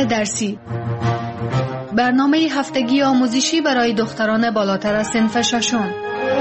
درسی، برنامه هفتگی آموزشی برای دختران بالاتر از صنف ششم.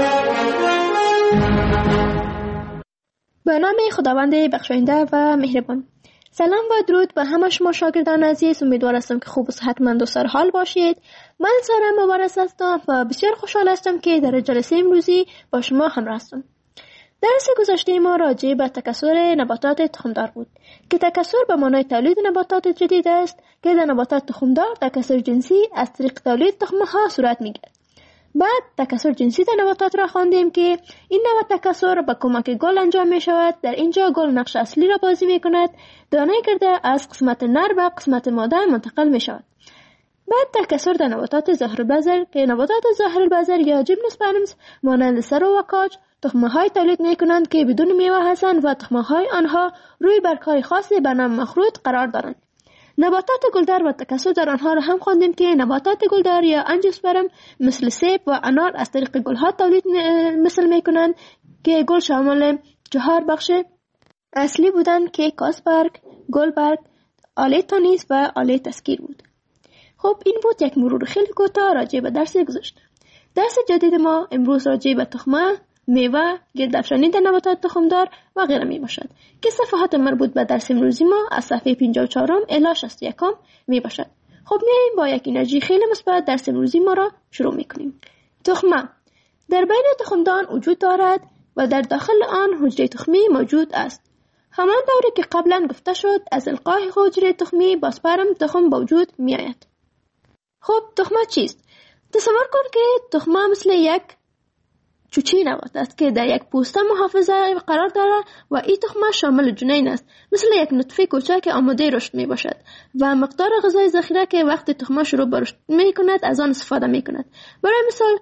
به نام خداوند بخشاینده و مهربان. سلام و درود به همه شما شاگردان عزیز. امیدوار هستم که خوب و صحتمند و سرحال باشید. من سارا مبارز هستم و بسیار خوشحال هستم که در جلسه امروزی با شما همراه هستم. درس گذشته ما راجع به تکثر نباتات تخمدار بود که تکثر به معنای تولید نباتات جدید است که در نباتات تخمدار تکثر جنسی از طریق تولید تخم‌ها صورت می‌گیرد. بعد تکثر جنسی در نباتات را خواندیم که این نوع تکثر با کمک گل انجام می شود. در اینجا گل نقش اصلی را بازی می کند. دانه گرده از قسمت نر به قسمت ماده منتقل می شود. بعد تکثر در نباتات ظاهرالبذر که نباتات ظاهرالبذر یا جیمنوسپرمز مانند سرو و کاج تخم‌های تولید می کنند که بدون میوه هستند و تخم‌های آنها روی برگ‌های خاصی به نام مخروط قرار دارند. نباتات گلدار و تکثر در آنها را هم خواندیم که نباتات گلدار یا انژیوسپرم مثل سیب و انار از طریق گلها تولید مثل می کنند که گل شامل 4 بخش اصلی بودند که کاسبرگ، گلبرگ، آله تانیس و آله تسکیر بود. خب این بود یک مرور خیلی کوتاه راجع به درس گذشته. درس جدید ما امروز راجع به تخمه، میوه، گردافشانی در نباتات تخمدار و غیره می باشد که صفحات مربوط به درس امروزی ما از صفحه 54 الی 61 می باشد. خب میایم با یک انرژی خیلی مثبت درس امروزی ما را شروع می کنیم. تخمه در بین تخمدان وجود دارد و در داخل آن حجره تخمی موجود است. همان طوری که قبلا گفته شد از القاء حجره تخمی با سپرم تخم به وجود می آید. خب تخمه چیست؟ تصور کن که تخمه مثل یک چوچی نبات است که در یک پوسته محافظه قرار دارد و این تخمه شامل جنین است، مثل یک نطفه کوچک که آماده رشد می باشد و مقدار غذای ذخیره که وقتی تخمه شروع به رشد می کند از آن استفاده می کند. برای مثال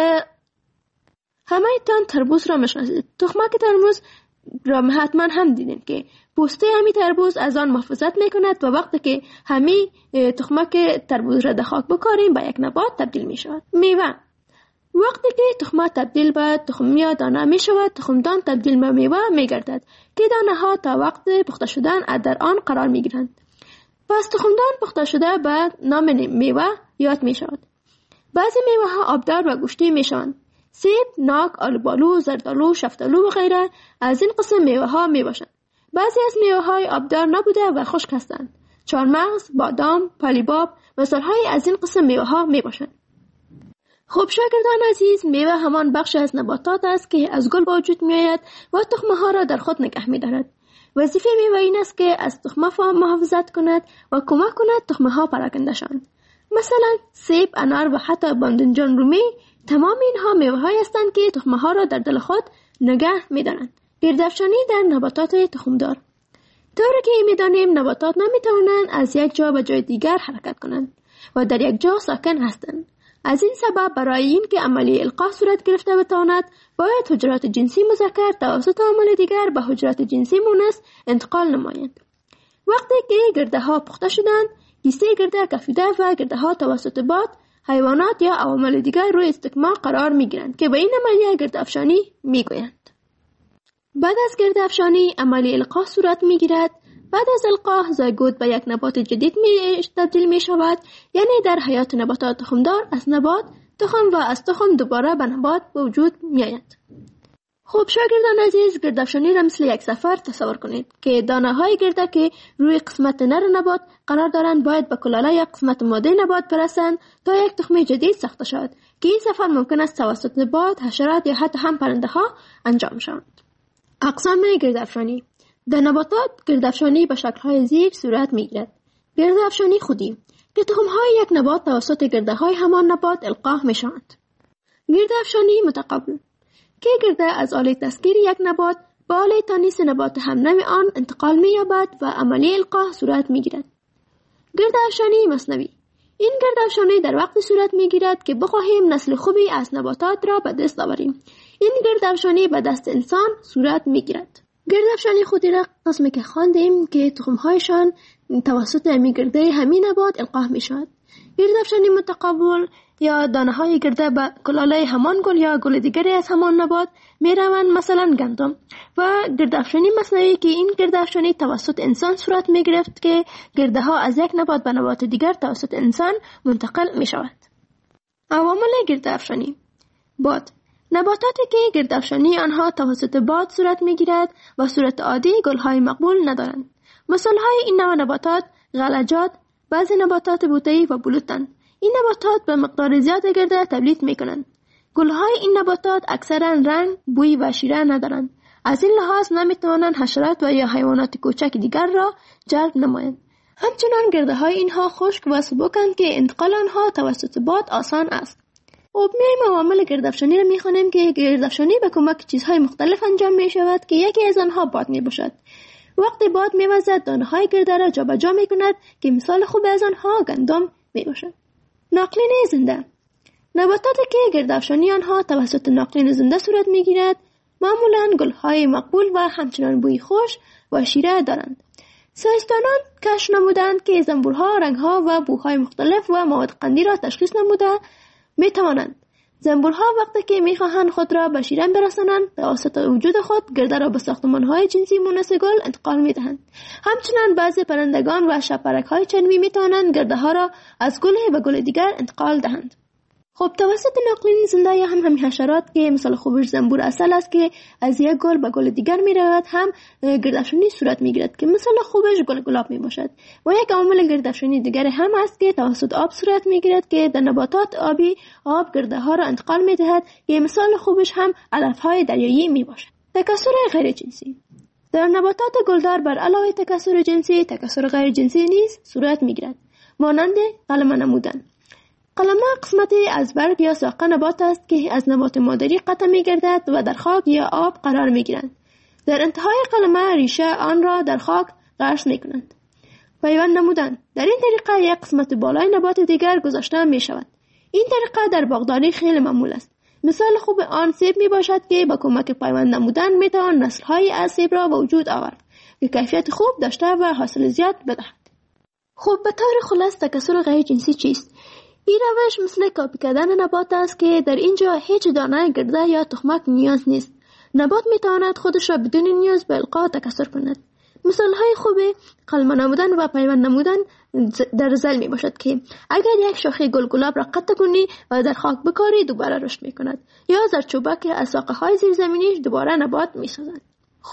همه تان تربوز را میشناسید. تخمه که تربوز را حتما هم دیدین که پوسته همی تربوز از آن محافظت می کند و وقتی که همی تخمه که تربوز را در خاک بکاریم به یک نبات تبدیل می شود. میوه وقتی که تخمه تبدیل به تخم یا دانه می شود، تخمدان تبدیل به میوه می گردد که دانه ها تا وقت پخته شدن در آن قرار می گیرند. پس تخمدان پخته شده به نام میوه یاد می شود. بعضی میوه ها آبدار و گوشتی می شوند. سیب، ناک، آلوبالو، زردالو، شفتالو و غیره از این قسم میوه ها می باشند. بعضی از میوه های آبدار نبوده و خشک هستند. چهارمغز، بادام، پالیباب مثال های از این قسم میوه ها می باشند. خب شاگردان عزیز، میوه همان بخش از نباتات است که از گل به وجود می آید و تخمه ها را در خود نگه می دارد. وظیفه میوه این است که از تخمه محافظت کند و کمک کند تخمه ها پراکنده شوند. مثلا سیب، انار و حتی باذنجان رومی تمام اینها میوه های هستند که تخمه ها را در دل خود نگه می دارند. گردافشانی در نباتات تخمدار. طوری که می دانیم نباتات نمی توانند از یک جا به جای دیگر حرکت کنند و در یک جا ساکن هستند. از این سبب برای این که عملیه القاء صورت گرفته بتواند باید حجرات جنسی مذکر توسط عامل دیگر به حجرات جنسی مؤنث انتقال نمایند. وقتی که گرده ها پخته شدند، کیسه گرده کفیده و گرده ها توسط باد، حیوانات یا عوامل دیگر روی استکمام قرار می گیرند که به این عملیه گردافشانی می گویند. بعد از گردافشانی عملیه القاء صورت می گیرد. بعد از القاء زایگوت به یک نبات جدید تبدیل می شود، یعنی در حیات نباتات تخمدار از نبات تخم و از تخم دوباره به نبات به وجود می آید. خب شاگردان عزیز، گردافشانی را مثل یک سفر تصور کنید که دانه های گرده که روی قسمت نر نبات قرار دارند باید به کلاله یا قسمت ماده نبات برسند تا یک تخم جدید ساخته شود که این سفر ممکن است توسط باد، حشرات یا حتی هم پرنده ها انجام شود. اقسام گردافشانی در نباتات گردافشانی به شکل‌های زیر صورت می‌گیرد. گردافشانی خودی که تخم‌های یک نبات توسط گرده‌های همان نبات القاء می‌شوند. گردافشانی متقابل که گرده از آله تسکیر یک نبات به آله تانیس نبات همنوع آن انتقال می‌یابد و عملیه القاء صورت می‌گیرد. گردافشانی مثنوی این گردافشانی در وقتی صورت می‌گیرد که بخواهیم نسل خوبی از نباتات را به دست آوریم. این گردافشانی به دست انسان صورت می‌گیرد. گردافشانی خودی را قسمی که خواندیم که تخم‌هایشان توسط گرده همین نبات القاء می‌شود. گردافشانی متقابل یا دانه های گرده به کلاله همان گل یا گل دیگری از همان نبات می روند، مثلا گندم، و گردافشانی مصنوعی که این گردافشانی توسط انسان صورت می گرفت که گرده ها از یک نبات به نبات دیگر توسط انسان منتقل می شود. عوامل گردافشانی: باد. نباتاتی که گردافشانی آنها توسط باد صورت می گیرد و صورت عادی گل های مقبول ندارند. مثال های این نوع نباتات غلجات، بعضی نباتات بوته‌ای و بلوطند. این نباتات به مقدار زیاد گرده تولید می کنند. گل‌های این نباتات اکثرا رنگ، بوی و شیره ندارند. از این لحاظ نمی توانند حشرات و یا حیوانات کوچک دیگر را جلب نمایند. همچنان گرده‌های اینها خشک و سبکند که انتقال آنها توسط باد آسان است. میایم عوامل گردافشانی را می‌خوانیم که گردافشانی به کمک چیزهای مختلف انجام می شود که یکی از آنها باد می باشد. وقتی باد می‌وزد دانه‌های گرده را جابجا می‌کند که مثال خوب از آنها گندم می باشد. ناقلین زنده. نباتاتی که گردافشانی آنها توسط ناقلین زنده صورت می‌گیرد معمولاً گل‌های مقبول و همچنان بوی خوش و شیره دارند. ساینسدانان کشف نمودند که زنبورها رنگ‌ها و بوهای مختلف و مواد قندی را تشخیص نموده می‌توانند. زنبورها وقتی که می‌خواهند خود را به شیرین برسانند توسط وجود خود گرده را به ساختمان‌های جنسی مونس گل انتقال می‌دهند. همچنین بعضی پرندگان و شب‌پرک‌های چنوی می‌توانند گرده‌ها را از گلی به گل دیگر انتقال دهند. توسط ناقلین زنده یا هم حشرات که مثال خوبش زنبور اصل است که از یک گل به گل دیگر می‌رود هم گردافشانی صورت می‌گیرد که مثال خوبش گل گلاب می‌باشد. و یک عامل گردافشانی دیگر هم است که توسط آب صورت می‌گیرد که در نباتات آبی آب گرده‌ها را انتقال می‌دهد که مثال خوبش هم علف‌های دریایی می‌باشد. تکثر غیر جنسی. در نباتات گلدار بر علاوه تکثر جنسی، تکثر غیر جنسی نیز صورت می‌گیرد، مانند قلمه نمودن. قلمه قسمتی از برگ یا ساق نبات است که از نبات مادری قطع می‌گردد و در خاک یا آب قرار می‌گیرند. در انتهای قلمه ریشه آن را در خاک غرس می‌کنند. پیوند نمودن. در این طریقه یک قسمت بالای نبات دیگر گذاشته می‌شود. این طریقه در باغداری خیلی معمول است. مثال خوب آن سیب می‌باشد که با کمک پیوند نمودن می‌توان نسل‌های از سیب را به وجود آورد که کیفیت خوب داشته و حاصل زیاد بدهد. به طور خلاص تکثر غیر جنسی چیست؟ این روش مثل کاپی کردن نبات است که در اینجا هیچ دانه گرده یا تخمک نیاز نیست. نبات میتواند خودش را بدون نیاز به القا تکثر کند. مثال های خوب قلمه نمودن و پیوند نمودن در زل می باشد که اگر یک شاخه گل گلاب را قطع کنی و در خاک بکاری دوباره رشد می کند، یا زردچوبک از ساقه های زیرزمینی دوباره نبات می سازد.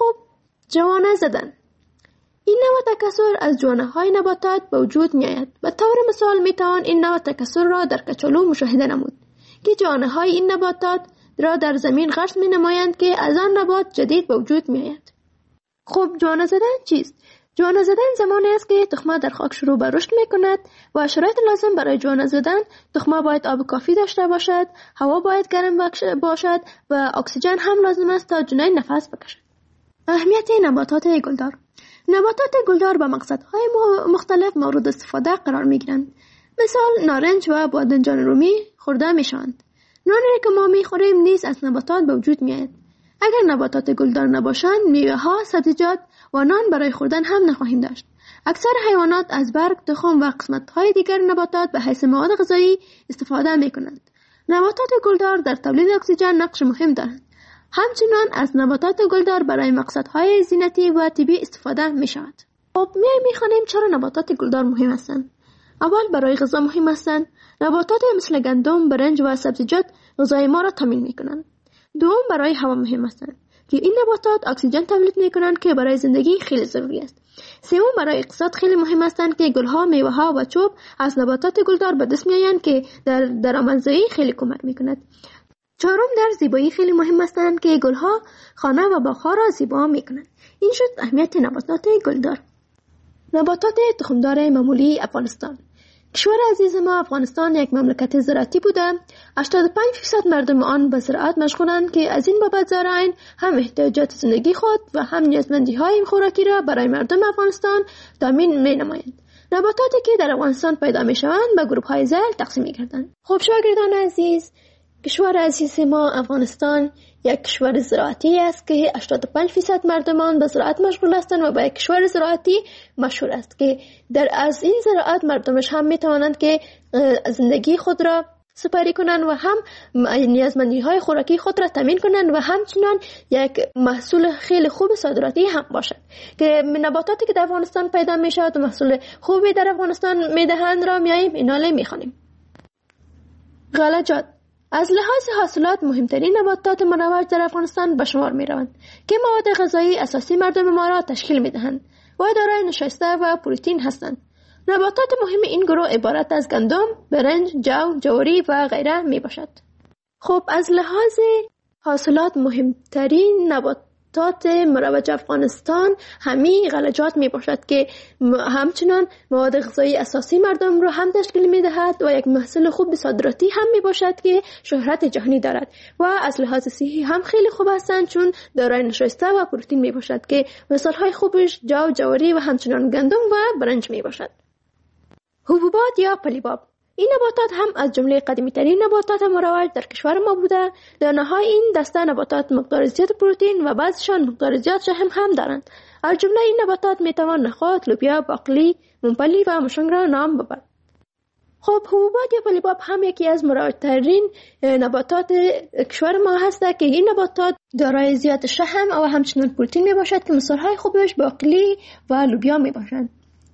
جوانه زدن. این نوع تکثر از جوانه های نباتات به وجود می آید. به طور مثال می توان این نوع تکثر را در کچالو مشاهده نمود که جوانه های این نباتات را در زمین غرس می نمایند که از آن نبات جدید به وجود می آید. جوانه زدن چیست؟ جوانه زدن زمانی است که تخمه در خاک شروع به رشد می کند و شرایط لازم برای جوانه زدن تخمه باید آب کافی داشته باشد، هوا باید گرم باشد و اکسیژن هم لازم است تا جنین نفس بکشد. اهمیت نباتات گلدار. نباتات گلدار به مقصدهای مختلف مورد استفاده قرار می گیرند. مثال نارنج و بادنجان رومی خورده می شوند. نانی که ما می خوریم نیز از نباتات به وجود می آید. اگر نباتات گلدار نباشند میوه ها، سبزیجات و نان برای خوردن هم نخواهیم داشت. اکثر حیوانات از برگ، تخم و قسمت های دیگر نباتات به حیث مواد غذایی استفاده می کنند. نباتات گلدار در تولید اکسیژن نقش مهم دارند. همچنان از نباتات گلدار برای مقصدهای زینتی و طبی استفاده می شود. می خوانیم چرا نباتات گلدار مهم هستند. اول برای غذا مهم هستند. نباتات مثل گندم، برنج و سبزیجات غذای ما را تامین می کنند. دوم برای هوا مهم هستند که این نباتات اکسیژن تولید می کنند که برای زندگی خیلی ضروری است. سوم برای اقتصاد خیلی مهم هستند که گلها، میوه ها و چوب از نباتات گلدار به دست می آیند که در درآمدزایی خیلی کمک می کند. چهارم در زیبایی خیلی مهم هستند که گلها خانه و باغ‌ها را زیبا می کنند. این شد اهمیت نباتات گلدار. نباتات تخمدار معمولی افغانستان. کشور عزیز ما افغانستان یک مملکت زراعتی بوده. 85% مردم آن به زراعت مشغولند که از این بابت زارعین هم احتیاجات زندگی خود و هم نیازمندی‌های خوراکی را برای مردم افغانستان تامین می‌نمایند. نباتاتی که در افغانستان پیدا می‌شوند به گروه‌های ذیل تقسیم می‌گردند. شاگردان عزیز، کشور عزیز ما افغانستان یک کشور زراعتی است که 85% مردمان به زراعت مشغول هستند و به یک کشور زراعتی مشهور است که از این زراعت مردمش هم میتوانند که زندگی خود را سپری کنند و هم نیازمندی های خوراکی خود را تامین کنند و همچنان یک محصول خیلی خوب صادراتی هم باشد که نباتاتی که در افغانستان پیدا می شود و محصول خوبی در افغانستان می دهند را میاییم ایناله می خوانیم. غلجات از لحاظ حاصلات مهمترین نباتات مروج در افغانستان به شمار می روند که مواد غذایی اساسی مردم ما را تشکیل می دهند و دارای نشایسته و پروتئین هستند. نباتات مهم این گروه عبارت از گندم، برنج، جو، جواری و غیره می باشد. خب از لحاظ حاصلات مهمترین نباتات مروج افغانستان همین غلجات می باشد که همچنان مواد غذایی اساسی مردم را هم تشکیل می دهد و یک محصول خوب صادراتی هم می باشد که شهرت جهانی دارد و از لحاظ صحی هم خیلی خوب هستند چون دارای نشایسته و پروتئین می باشد که مثال های خوبش جو، جواری و همچنان گندم و برنج می باشد. حبوبات یا پلیباب این نباتات هم از جمله قدیمی ترین نباتات مروج در کشور ما بوده. دانه های این دسته نباتات مقدار زیاد پروتئین و بعضشان مقدار زیاد شحم هم دارند. از جمله این نباتات می توان نخود، لوبیا، باقلی، ممپلی و مشنگ را نام ببرد. خب حبوبات یا پلیباب هم یکی از مروج ترین نباتات کشور ما هست که این نباتات دارای زیاد شحم و همچنین پروتئین می باشد که مثال های خوبش باقلی و لوبیا می باشند.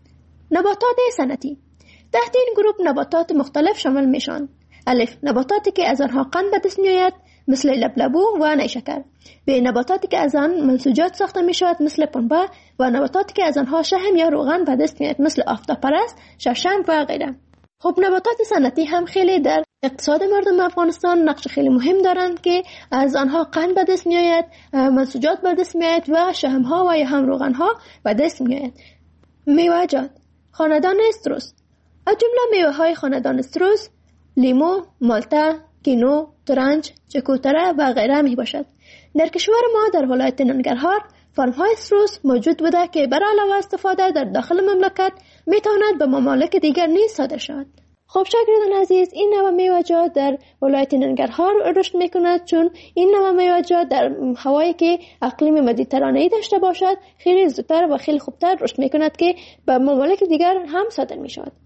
نباتات صنعتی تحت این گروه نباتات مختلف شامل میشن. الف نباتاتی که از آنها قند به دست میآید مثل لبلبو و نیشکر. ب نباتاتی که از آن منسوجات ساخته میشود مثل پنبه و نباتاتی که از آنها شحم یا روغن به دست میآید مثل آفتابپرست، شړشم و غیره. خب نباتات صنعتی هم خیلی در اقتصاد مردم افغانستان نقش خیلی مهم دارند که از آنها قند به دست میآید، منسوجات به دست میآید و شحم ها و یا هم روغن ها به دست میآید. میوه‌جات خاندان استروس از جمله میوه های خاندان استروس لیمو، مالتا، کینو، ترنج، چکوتره و غیره می باشد. در کشور ما در ولایت ننگرهار فارم های استروس موجود بوده که برای علاوه استفاده در داخل مملکت می تواند به ممالک دیگر نیز صادر شود. خب شاگردان عزیز این نوع میوه‌جات در ولایت ننگرهار رشد می کند چون این نوع میوه‌جات در هوایی که اقلیم مدیترانه‌ای داشته باشد خیلی زودتر و خیلی خوبتر رشد می کند که به ممالک دیگر هم صادر می شود.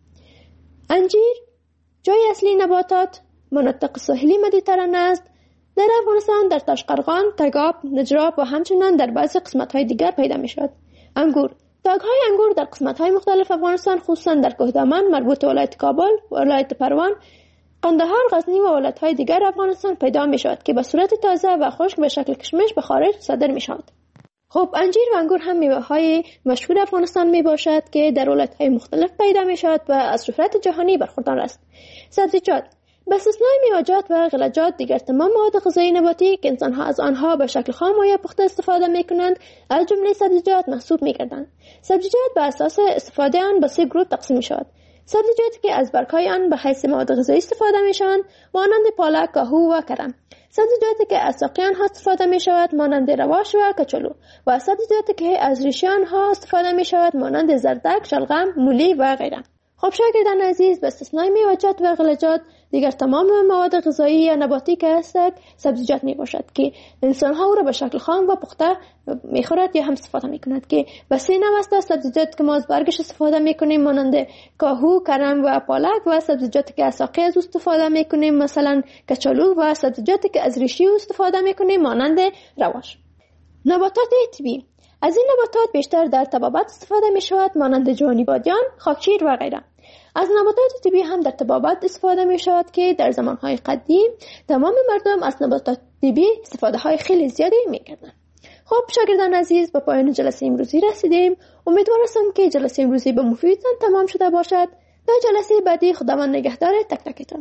انجیر جای اصلی نباتات مناطق ساحلی مدیترانه است. در افغانستان در تاشقرغان، تگاب، نجراب و همچنان در بعضی قسمت‌های دیگر پیدا می‌شود. انگور تاگ‌های انگور در قسمت‌های مختلف افغانستان خصوصا در کوهدامن مربوط ولایت کابل، ولایت پروان، قندهار، غزنی و ولایت‌های دیگر افغانستان پیدا می‌شود که به صورت تازه و خشک به شکل کشمش به خارج صادر می‌شود. خب انجیر و انگور هم میوه‌های مشهور افغانستان می باشد که در ولایت‌های مختلف پیدا می شود و از شهرت جهانی برخوردار است. سبزیجات به استثنای میوه‌جات و غلجات دیگر تمام مواد غذایی نباتی که انسان‌ها از آنها به شکل خام و یا پخته استفاده می‌کنند از جمله سبزیجات محسوب می‌گردند. سبزیجات به اساس استفاده آن به 3 گروه تقسیم می‌شود. سبزیجاتی که از برگ‌های آن به حیث مواد غذایی استفاده می‌شوند مانند پالک، کاهو و کرم. سبزیجاتی که از ساقه آنها استفاده می شود مانند رواش و کچالو و سبزیجاتی که از ریشه آنها استفاده می شود مانند زردک، شلغم، مولی و غیره. خب شاگردان عزیز به استثنای میوه‌جات و غلجات دیگر تمام مواد غذایی یا نباتی که هستند سبزیجات می باشد که انسان ها او را به شکل خام و پخته می خورد یا هم استفاده می کند که به 3 نوع است. سبزیجات که ما از برگش استفاده می کنیم مانند کاهو، کرم و پالک و سبزیجاتی که از ساقه از استفاده می کنیم مثلا کچالو و سبزیجاتی که از ریشه استفاده می کنیم مانند رواش. نباتات طبیعی از این نباتات بیشتر در طبابت استفاده می شود مانند جوانی بادیان، خاکشیر و غیره. از نباتات طبیعی هم در طبابت استفاده می شود که در زمانهای قدیم تمام مردم از نباتات طبیعی استفاده های خیلی زیادی می کردند. خب شاگردان عزیز به پایان جلسه امروزی رسیدیم. امیدوار هستم که جلسه امروزی به مفیدتان تمام شده باشد. تا جلسه بعدی خداوند نگهدار تک تکتان.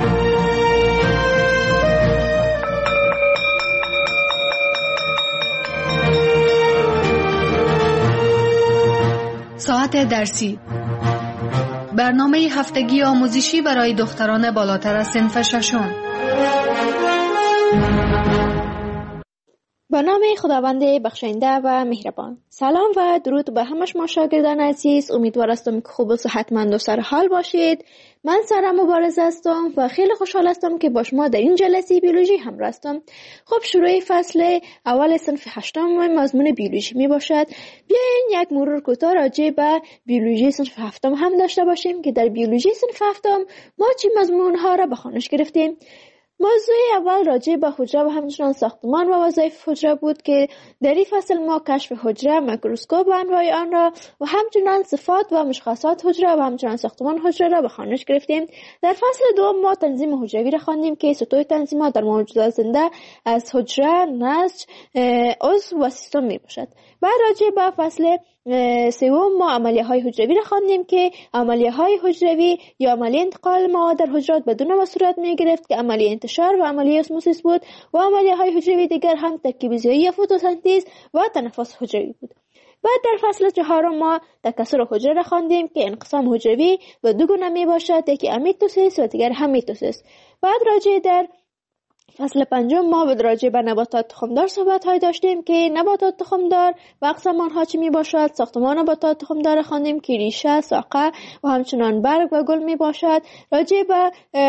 ساعت درسی برنامه هفتگی آموزشی برای دختران بالاتر از صنف 6. به نام خداوند بخشنده و مهربان. سلام و درود به همه شما شاگردان عزیز. امیدوار هستم که خوب و صحتمند و سر حال باشید. من سارا مبارز هستم و خیلی خوشحال هستم که با شما در این جلسه بیولوژی همراه هستم. خب شروع فصل اول صنف 8 مضمون بیولوژی می باشد. بیاین یک مرور کوتاه راجع به بیولوژی صنف 7 هم داشته باشیم که در بیولوژی صنف 7 ما چه مضمون ها را به خوانش گرفتیم. موضوع اول راجع به حجره و همچنان ساختمان و وظایف حجره بود که در این فصل ما کشف حجره، میکروسکوپ و انواع آن را و همچنان صفات و مشخصات حجره و همچنان ساختمان حجره را به خوانش گرفتیم. در فصل دوم ما تنظیم حجروی را خواندیم که سطوح تنظیمات در موجودات زنده از حجره، نسج، عضو و سیستم می باشد. بعد راجع به فصل سوم ما عملیه های حجروی را خواندیم که عملیه های حجروی یا عملیه انتقال مواد در حجرات بدون و صورت می گرفت که عملیه انتشار و عملیه اسموسیس بود و عملیه های حجروی دیگر هم ترکیب ضیایی، فتوسنتز و تنفس حجروی بود. بعد در فصل 4 ما تکثر حجره را خواندیم که انقسام حجروی به دو گونه می باشد، یکی امیتوسیس و دیگر هم میتوسیس. بعد راجع در فصل 5 ما به راجع به نباتات تخمدار صحبت های داشتیم که نباتات تخمدار و اقسام آنها چی می باشد. ساختمان نباتات تخمدار خواندیم که ریشه، ساقه و همچنان برگ و گل می باشد. راجع به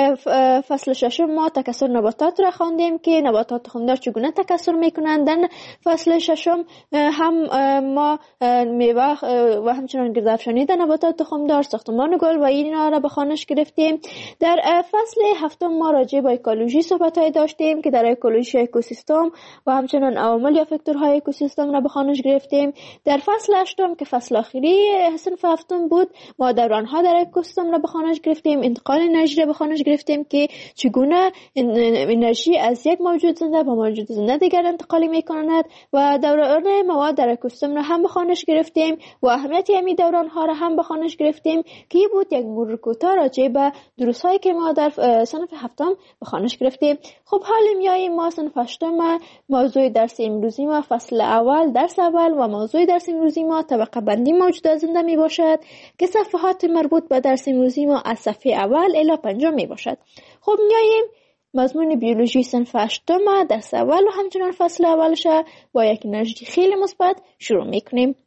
فصل 6 ما تکثر نباتات را خواندیم که نباتات تخمدار چگونه تکثر می کنند. در فصل 6 هم ما میوه و همچنان گردافشانی در نباتات تخمدار، ساختمان گل و اینا را به خوانش گرفتیم. در فصل 7 ما راجع به اکولوژی صحبت های داشتیم که در اکولوژی اکوسیستم و همچنان عوامل یا فاکتورهای اکوسیستم را به خوانش گرفتیم. در فصل 8 که فصل آخری صنف 7 بود ما دورانها در اکوسیستم را به خوانش گرفتیم، انتقال انرژی را به خوانش گرفتیم که چگونه انرژی از یک موجود زنده به موجود زنده دیگر انتقال می‌کند و دوران مواد در اکوسیستم را هم به خوانش گرفتیم و اهمیت همین دورانها را هم به خوانش گرفتیم که بود یک مرور کوتاه راجع به دروس‌هایی که ما در صنف 7 به خوانش گرفتیم. خب حالا میاییم ما صنف 8 موضوع درس امروزی ما فصل اول درس اول و موضوع درس امروزی ما طبقه بندی موجودات زنده می باشد که صفحات مربوط به درس امروزی ما از صفحه اول الی 5 می باشد. خب میاییم مضمون بیولوژی صنف 8 درس اول و همچنان فصل اولش با یک انرژی خیلی مثبت شروع میکنیم.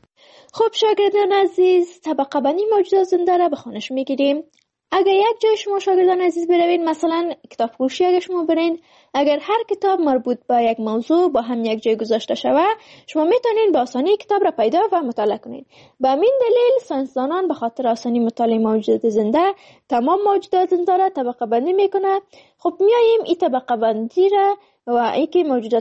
خب شاگردان عزیز طبقه بندی موجودات زنده را به خوانش میگیریم. اگر یک جای شما شاگردان عزیز بروید، مثلا کتاب فروشی اگر شما برین، اگر هر کتاب مربوط به یک موضوع با هم یک جای گذاشته شوه، شما میتونین به آسانی کتاب را پیدا و مطالعه کنین. به همین دلیل ساینسدانان به خاطر آسانی مطالعه موجودات زنده تمام موجودات زنده را طبقه بندی میکنه. خب میاییم این طبقه بندی را و اینکه موجودات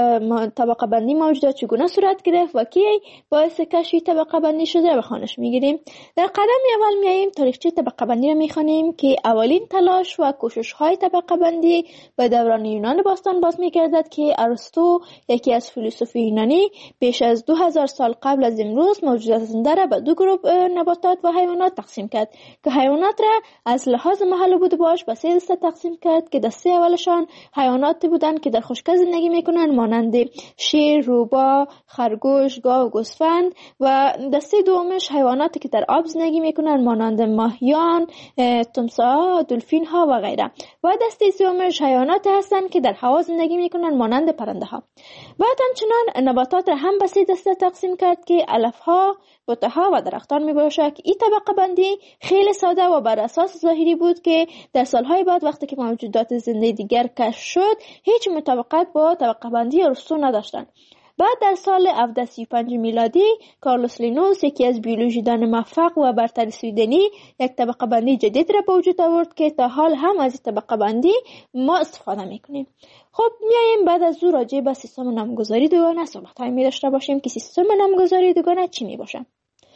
طبقه بندی موجودات چگونه صورت گرفت و کی باعث کشف طبقه بندی شده به خوانش میگیریم. در قدم اول میاییم تاریخچه طبقه بندی را میخوانیم که اولین تلاش و کوشش های طبقه بندی به دوران یونان باستان باز میگردد که ارسطو یکی از فیلسوف یونانی بیش از 2000 سال قبل از امروز موجودات زنده را به دو گروه نباتات و حیوانات تقسیم کرد که حیوانات را از لحاظ محل بود باش به 3 دسته تقسیم کرد که دسته اولشان حیواناتی بودند که در خشکی زندگی میکنن مانند شیر، روباه، خرگوش، گاو، گوسفند و دسته دومش حیواناتی که در آب زندگی میکنن مانند ماهیان، تمساح، دلفین ها و غیره و دسته سومش حیواناتی هستند که در هوا زندگی میکنن مانند پرنده ها. بعد همچنان نباتات را هم به 3 دسته تقسیم کرد که علف ها، بوته ها و درختان می باشد. این طبقه بندی خیلی ساده و بر اساس ظاهری بود که در سالهای بعد وقتی که موجودات زنده دیگر کشف شد هیچ مطابقت با طبقه بندی ارسطو نداشتند. بعد در سال 1735 میلادی کارلوس لینوس یکی از بیولوژیدان موفق و برتر سویدنی یک طبقه بندی جدید را به وجود آورد که تا حال هم از این طبقه بندی ما استفاده میکنیم. خب میایم بعد از او راجع به سیستم نامگذاری دوگانه صحبت های می داشته باشیم که سیستم نامگذاری دوگانه چی می باشه.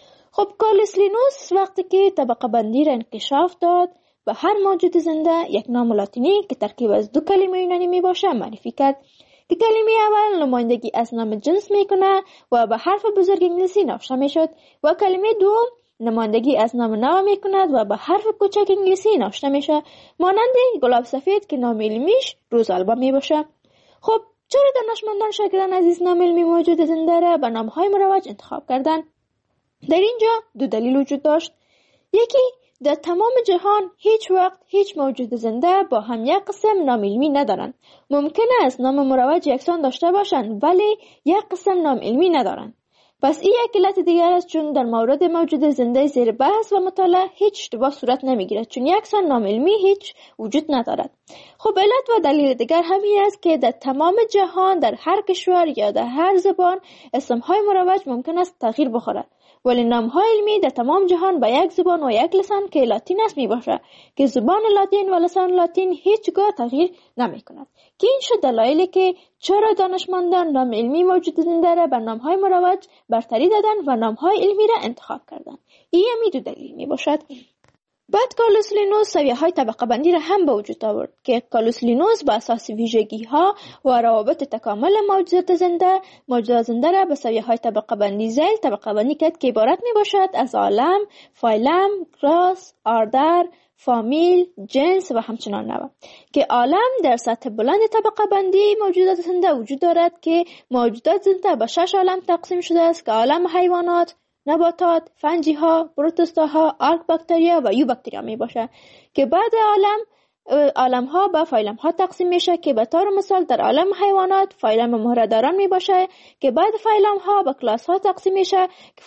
خب کارلوس لینوس وقتی که طبقه بندی را انکشاف داد به هر موجود زنده یک نام لاتینی که ترکیب از 2 کلمه یونانی می باشه معرفی کرد که کلمه اول نمایندگی از نام جنس میکنه و به حرف بزرگ انگلیسی نوشته میشد و کلمه دوم نمایندگی از نام نو میکند و به حرف کوچک انگلیسی نوشته میشه مانند گلاب سفید که نام علمیش روزآلبا میباشه. خب چرا دانشمندان شاگردان عزیز نام علمی موجود زنده را به نامهای مروج انتخاب کردند؟ در اینجا 2 دلیل وجود داشت. یکی در تمام جهان هیچ وقت هیچ موجود زنده با هم یک قسم نام علمی ندارند. ممکن است نام مروج یکسان داشته باشند ولی یک قسم نام علمی ندارند. پس این یک علت دیگر است، چون در مورد موجود زنده زیر بحث و مطالعه هیچ اشتباه صورت نمیگیرد، چون یکسان نام علمی هیچ وجود ندارد. خب علت و دلیل دیگر همین است که در تمام جهان در هر کشور یا در هر زبان اسمهای مروج ممکن است تغییر بخورد، ولی نامهای علمی در تمام جهان با یک زبان و یک لسان که لاتین است می باشد که زبان لاتین و لسان لاتین هیچگاه تغییر نمی کند. که این شد دلایلی که چرا دانشمندان نام علمی موجود زنده را بر نامهای مروج برتری دادند و نامهای علمی را انتخاب کردند. این همی دو دلیل می باشد. بعد کارلوس لینوس سویه‌های طبقه بندی را هم به وجود آورد که کارلوس لینوس با اساس ویژگی‌ها و روابط تکامل موجودات زنده را به سویه‌های طبقه بندی ذیل طبقه بندی کرد که عبارت می باشد از عالم، فایلم، کلاس، آردر، فامیل، جنس و همچنان نوع. که عالم در سطح بلند طبقه بندی موجودات زنده وجود دارد که موجودات زنده به 6 عالم تقسیم شده است که عالم حیوانات، نباتات، فنجی‌ها، پروتوستاها، آرک باکتریا و یو باکتریا می باشه که بعد عالم‌ها به فایلم‌ها تقسیم میشه که به طور مثال در عالم حیوانات فایلم مهره‌داران می باشه که بعد فایلم‌ها به کلاس‌ها تقسیم میشه که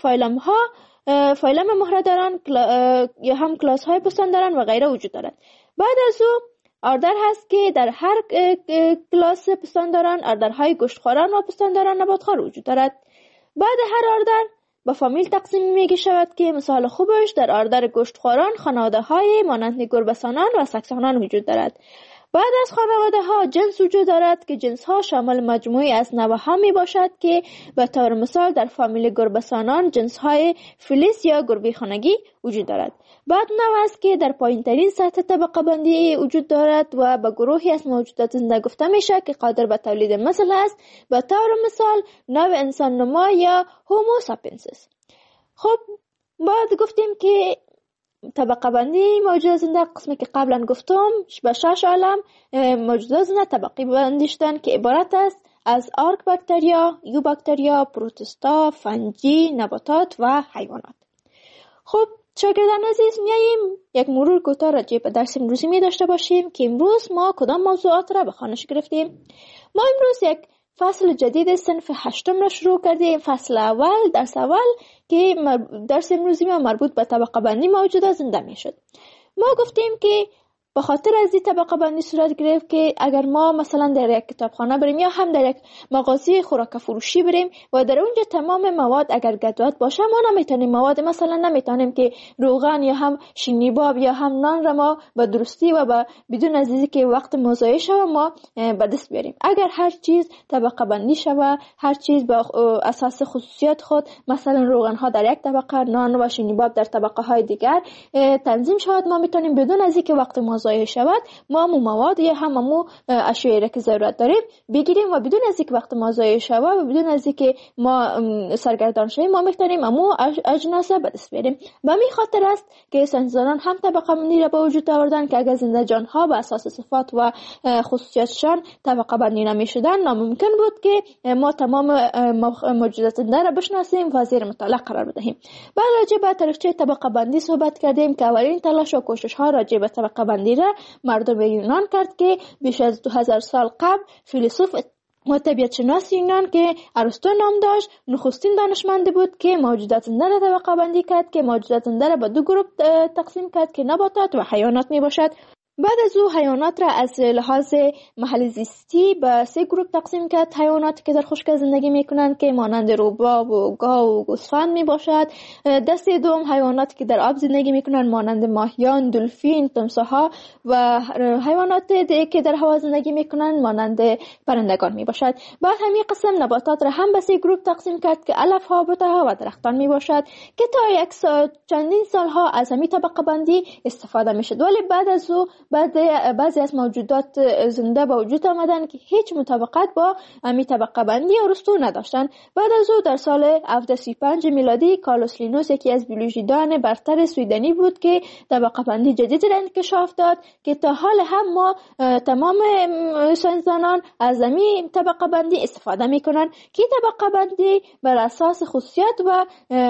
فایلم مهره‌داران یا هم کلاس‌های پستانداران و غیره وجود دارد. بعد از او آردر هست که در هر کلاس پستانداران آردرهای گوشتخواران و پستانداران نباتخوار وجود دارد. بعد هر آردر با فامیل تقسیم میگه شود که مثال خوبش در آردر گوشتخواران خانواده های مانند گربه‌سانان و سگسانان وجود دارد. بعد از خانواده ها جنس وجود دارد که جنس ها شامل مجموعی از نوع ها می باشد که به طور مثال در فامیل گربه‌سانان جنس های فلیس یا گربه خانگی وجود دارد. بعد نوع است که در پایین ترین سطح طبقه بندی وجود دارد و به گروهی از موجودات زنده گفته میشه که قادر به تولید مثل است، به طور مثال نوع انسان نما یا هومو ساپینسیس. خب بعد گفتیم که طبقه بندی موجودات زنده قسمی که قبلا گفتم به 6 عالم موجودات زنده طبقه بندی شدن که عبارت است از آرک باکتریا، یو باکتریا، پروتوستا، فنجی، نباتات و حیوانات. خب شاگردان عزیز، میاییم یک مرور کوتاه راجع به درس امروزی می داشته باشیم که امروز ما کدام موضوعات را به خوانش گرفتیم. ما امروز یک فصل جدید صنف 8 را شروع کردیم. فصل اول، درس اول که درس امروزی ما مربوط به طبقه بندی موجودات زنده می شد. ما گفتیم که به خاطر از این طبقه بندی صورت گرفت که اگر ما مثلا در یک کتابخانه بریم یا هم در یک مغازه خوراک فروشی بریم و در اونجا تمام مواد اگر گدوات باشه، ما نمیتونیم مواد مثلا نمیتونیم که روغن یا هم شینیباب یا هم نان را ما به درستی و با بدون از اینکه که وقت مضایع شوه ما به دست بیاریم. اگر هر چیز طبقه بندی شوه، هر چیز به اساس خصوصیات خود، مثلا روغن ها در یک طبقه، نان و شینیباب در طبقه های دیگر تنظیم شود، ما میتونیم بدون از اینکه وقت ضایع شود ما مواد یا هم اشیایی را که ضرورت داریم بگیریم و بدون از اینکه وقت ما ضایع شود و بدون از اینکه ما سرگردان شویم ما میتونیم اجناس به دست بیاریم. و می خاطر است که ساینسدانان هم طبقه بندی را به وجود آوردن که اگر زنده جان ها به اساس صفات و خصوصیاتشان طبقه بندی نمیشدن، ناممکن بود که ما تمام موجودات زنده را بشناسیم و زیر مطالعه قرار بدهیم. بعد راجع به تاریخچه طبقه بندی صحبت کردیم که اولین تلاش و کوشش ها راجع به طبقه بندی را مردم یونان کرد که بیش از 2000 سال قبل فیلسوف و طبیعت شناس یونان که ارسطو نام داشت نخستین دانشمند بود که موجودات زنده را طبقه بندی کرد که موجودات زنده را به 2 گروه تقسیم کرد که نباتات و حیوانات می باشد. بعد از او حیوانات را از لحاظ محل زیستی به 3 گروه تقسیم کرد. حیواناتی که در خشکی زندگی میکنند که مانند روباب و گاو و گوسفند می باشد. دسته دوم حیواناتی که در آب زندگی میکنند مانند ماهیان، دلفین، تمساح‌ها و حیواناتی که در هوا زندگی میکنند مانند پرندگان می باشد. بعد همین قسم نباتات را هم به 3 گروه تقسیم کرد که علف ها، بوته و درختان می باشد که تا چندین سالها از همین طبقه بندی استفاده میشد. ولی بعد از او بعضی از موجودات زنده به وجود آمدن که هیچ مطابقت با امی طبقه بندی ارسطو نداشتن. بعد از او در سال 1735 میلادی کارلوس لینوس، یکی از بیولوژیدان برتر سویدنی بود که طبقه بندی جدیدی را انکشاف داد که تا حال هم ما تمام ساینسدانان از امی طبقه بندی استفاده میکنن که طبقه بندی بر اساس خصوصیات و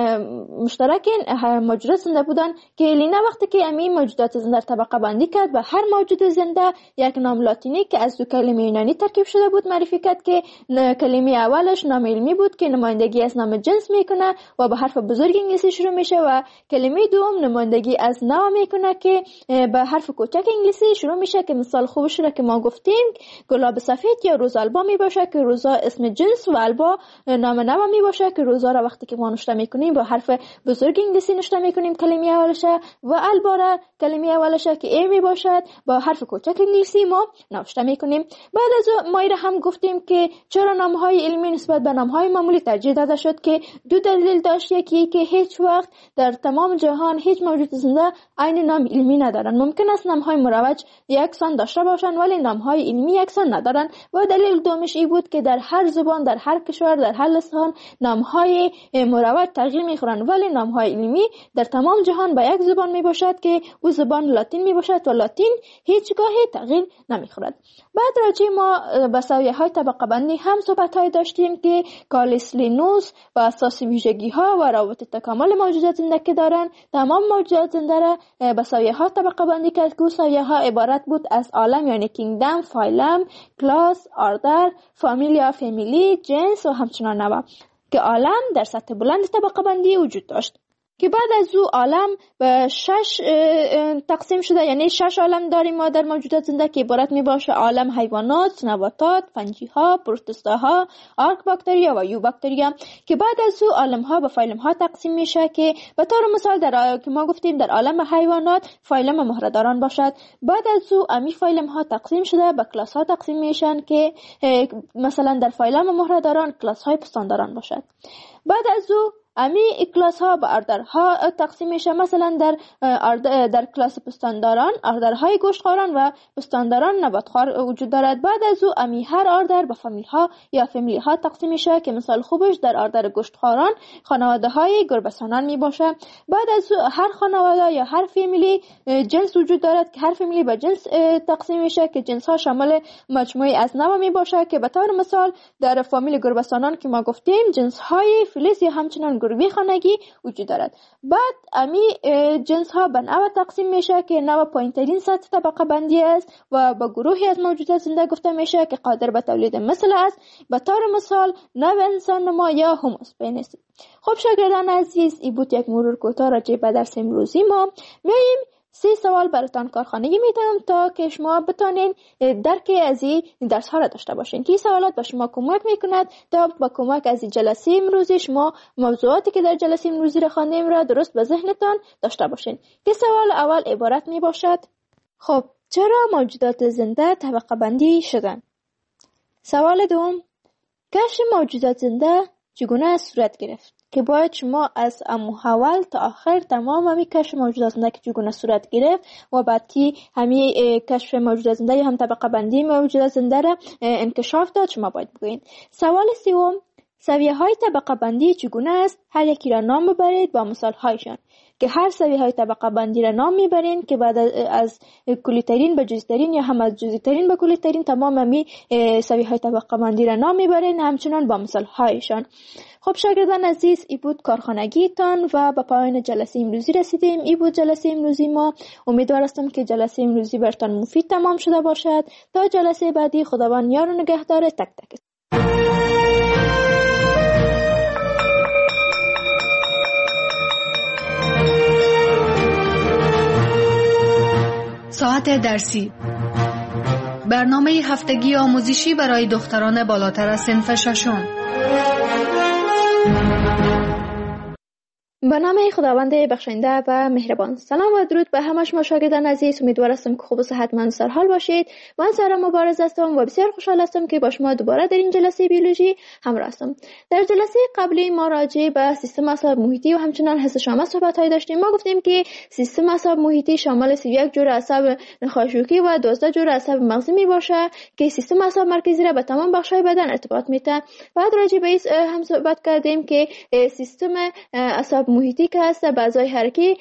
مشترک موجودات زنده بودن که لینا وقتی که امی موجودات زنده طبقه بندی کرد و هر موجود زنده یک نام لاتینی که از دو کلمه یونانی ترکیب شده بود معرفی کرد که کلمه اولش نام علمی بود که نمایندگی از نام جنس میکنه و با حرف بزرگ انگلیسی شروع میشه و کلمه دوم نمایندگی از نوع میکنه که با حرف کوچک انگلیسی شروع میشه که مثال خوبش رو که ما گفتیم گلاب سفید یا روز البا میباشه که روزا اسم جنس و البا نام نوع میباشه که روزا را وقتی که ما نوشته میکنیم با حرف بزرگ انگلیسی نوشته میکنیم کلمه اولشه و البا را کلمه اولشه که ای میباشد با حرف کوچک انگلیسی ما نوشته میکنیم. بعد از ما هم گفتیم که چرا نامهای علمی نسبت به نامهای معمولی ترجیح داده شد که دو دلیل داشت. یکی که هیچ وقت در تمام جهان هیچ موجود زنده عین نام علمی ندارن. ممکن است نامهای مروج یکسان داشته باشن ولی نامهای علمی یکسان ندارن. و دلیل دومش این بود که در هر زبان، در هر کشور، در هر لسان نامهای مروج تغییر میخورن ولی نامهای علمی در تمام جهان با یک زبان میباشد که او زبان لاتین میباشد و لاتین هیچگاهی تغییر نمیخورد. بعد راجع ما به سویه‌های طبقه بندی هم صحبت‌های داشتیم که کارلوس لینوس و اساس ویژگی‌ها و روابط تکامل موجودات زنده که دارن تمام موجودات زنده را به سویه‌ها طبقه بندی کرد که سویه‌ها عبارت بود از عالم یعنی کینگدم، فایلم، کلاس، آردر، فامیلیا، فامیلی، جنس و همچنان نوع که عالم در سطح بلند طبقه بندی وجود داشت که بعد از او عالم به 6 تقسیم شده. یعنی 6 عالم داریم ما در موجودات زنده که عبارت می باشه عالم حیوانات، نباتات، فنجی‌ها، پروتوزوها، آرک باکتریا و یو باکتریا که بعد از او عالم ها به فایلم ها تقسیم میشه که به طور مثال که ما گفتیم در عالم حیوانات فایلم مهره‌داران باشد. بعد از او امی فایلم ها تقسیم شده به کلاس ها تقسیم میشن که مثلا در فایلم مهره‌داران کلاس های پستانداران باشد. بعد از او امی کلاس ها به آردرها تقسیم میشه. مثلا در کلاس پستانداران آردرهای گوشتخواران و پستانداران نباتخوار وجود دارد. بعد از او امی هر آردر به فامیل ها یا فامیلی ها تقسیم میشه که مثال خوبش در آردر گوشتخواران خانواده های گربه‌سانان می باشه. بعد از او هر خانواده یا هر فامیلی جنس وجود دارد که هر فامیلی به جنس تقسیم میشه که جنس ها شامل مجموعه از نوع می باشه که به طور مثال در فامیل گربه‌سانان که ما گفتیم جنس های فلز یا همچنان گروهی خانگی وجود دارد. بعد امی جنس ها به نوع تقسیم میشه که نوع پایین‌ترین سطح طبقه بندی است و با گروهی از موجودات زنده گفته میشه که قادر به تولید مثل است. به طور مثال نوع انسان نما یا هوموسپینس. خب شاگردان عزیز این بود یک مرور کوتاه راجع به درس امروزی ما. میایم 3 سوال براتان کارخانگی میتونم تا که شما بتانین درک از این درس ها را داشته باشین که این سوالات به شما کمک میکند تا با کمک از این جلسه امروزی شما موضوعاتی که در جلسه امروزی را خواندیم را درست به ذهنتان داشته باشین. که سوال اول عبارت می باشد خب چرا موجودات زنده طبقه بندی شدن؟ سوال دوم کشف موجودات زنده چگونه صورت گرفت؟ که باید شما از اول تا آخر تمام همی کشف موجودات زنده که چگونه صورت گرفت و بعد که همی کشف موجودات زنده یا هم طبقه بندی موجودات زنده را انکشاف داد شما باید بگویید. سوال سوم سویه های طبقه بندی چگونه است؟ هر یکی را نام ببرید با مثال هایشان که هر سویه های طبقه بندی را نام میبرین که بعد از کلی ترین به جزئی ترین یا هم از جزئی ترین به کلی ترین تمام همی سویه های طبقه بندی را نام میبرین همچنان با مثال هایشان. خب شاگردان عزیز این بود کارخانگی تان و به پایان جلسه امروزی رسیدیم. این بود جلسه امروزی ما. امیدوار هستم که جلسه امروزی برتان مفید تمام شده باشد. تا جلسه بعدی خداوند یار و نگهدار تک تک. ساعت درسی برنامه هفتگی آموزشی برای دختران بالاتر از صنف ششم. به نام خداوند بخشنده و مهربان. سلام و درود به همه شما شاگردان عزیز. امیدوار هستم که خوب و صحتمند و سرحال باشید. من سارا مبارز هستم و بسیار خوشحال هستم که با شما دوباره در این جلسه بیولوژی همراه هستم. در جلسه قبلی ما راجع به سیستم اعصاب محیطی و همچنین حس شامل صحبت‌های داشتیم. ما گفتیم که سیستم اعصاب محیطی شامل 31 جور اعصاب نخاشوکی و 12 جور اعصاب مغزی میباشه که سیستم اعصاب مرکزی را به تمام بخش‌های بدن ارتباط میده. بعد راجع به این هم صحبت کردیم که سیستم اعصاب محیطی که هست به اعضای حرکی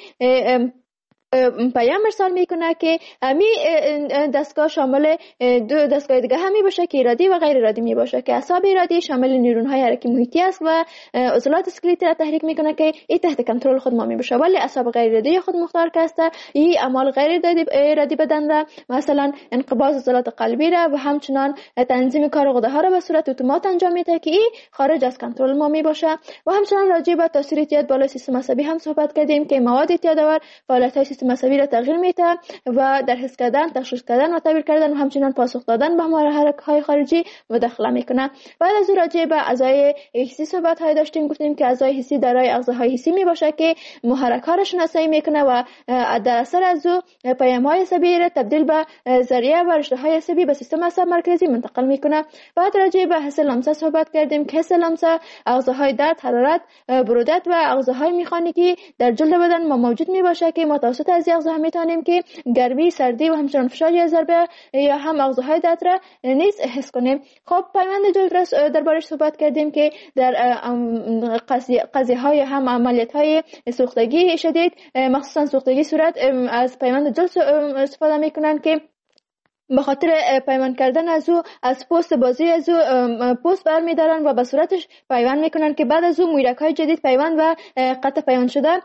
پیام ارسال میکنه که همی دستگاه شامل دو دستگاه دیگه هم میباشه که ارادی و غیر ارادی میباشه که اعصاب ارادی شامل نیرون های حرکی محیطی است و عضلات اسکلتی را تحریک میکنه که این تحت کنترل خود ما میباشه، ولی اعصاب غیر ارادی خود مختار که است این اعمال غیر ارادی بدن را مثلا انقباض عضلات قلبی را و همچنان تنظیم کار غده ها را به صورت اتومات انجام میده که این خارج از کنترل ما میباشه. و همچنان راجع به تاثیر اعتیاد بالای سیستم عصبی هم صحبت کردیم که مواد اعتیادآور فعالیت سیستم عصبی را تغییر میده و در حس کردن، تشخیص کردن و تعبیر کردن و همچنین پاسخ دادن به محرک‌های خارجی مداخله میکنه. بعد از راجع به اعضای حسی صحبت های داشتیم. گفتیم که اعضای حسی دارای اغزاهای حسی میباشه که محرک‌ها را شناسایی میکنه و در اثر از او پیام‌های عصبی را تبدیل به ذریعه و رشته‌های عصبی به سیستم عصب مرکزی منتقل میکنه. بعد راجع به حس لمسه صحبت کردیم که حس لمسه اغزاهای درد، حرارت، برودت و اغزاهای میخانیکی در جلد بدن ما موجود میباشه که متوسط از اغزا هم میتونیم که گرمی، سردی و همچنان فشار یا ضربه یا هم اغزاهای درد را نیز حس کنیم. خب پیوند جلد را دربارش صحبت کردیم که در قضیه‌های هم عملیات‌های سوختگی شدید مخصوصا سوختگی صورت از پیوند جلد استفاده میکنن که به خاطر پیوند کردن از او از پوست بازی از او پوست برمیدارن و به صورتش پیوند میکنن که بعد از او مویرک‌های جدید پیوند و قطع پیوند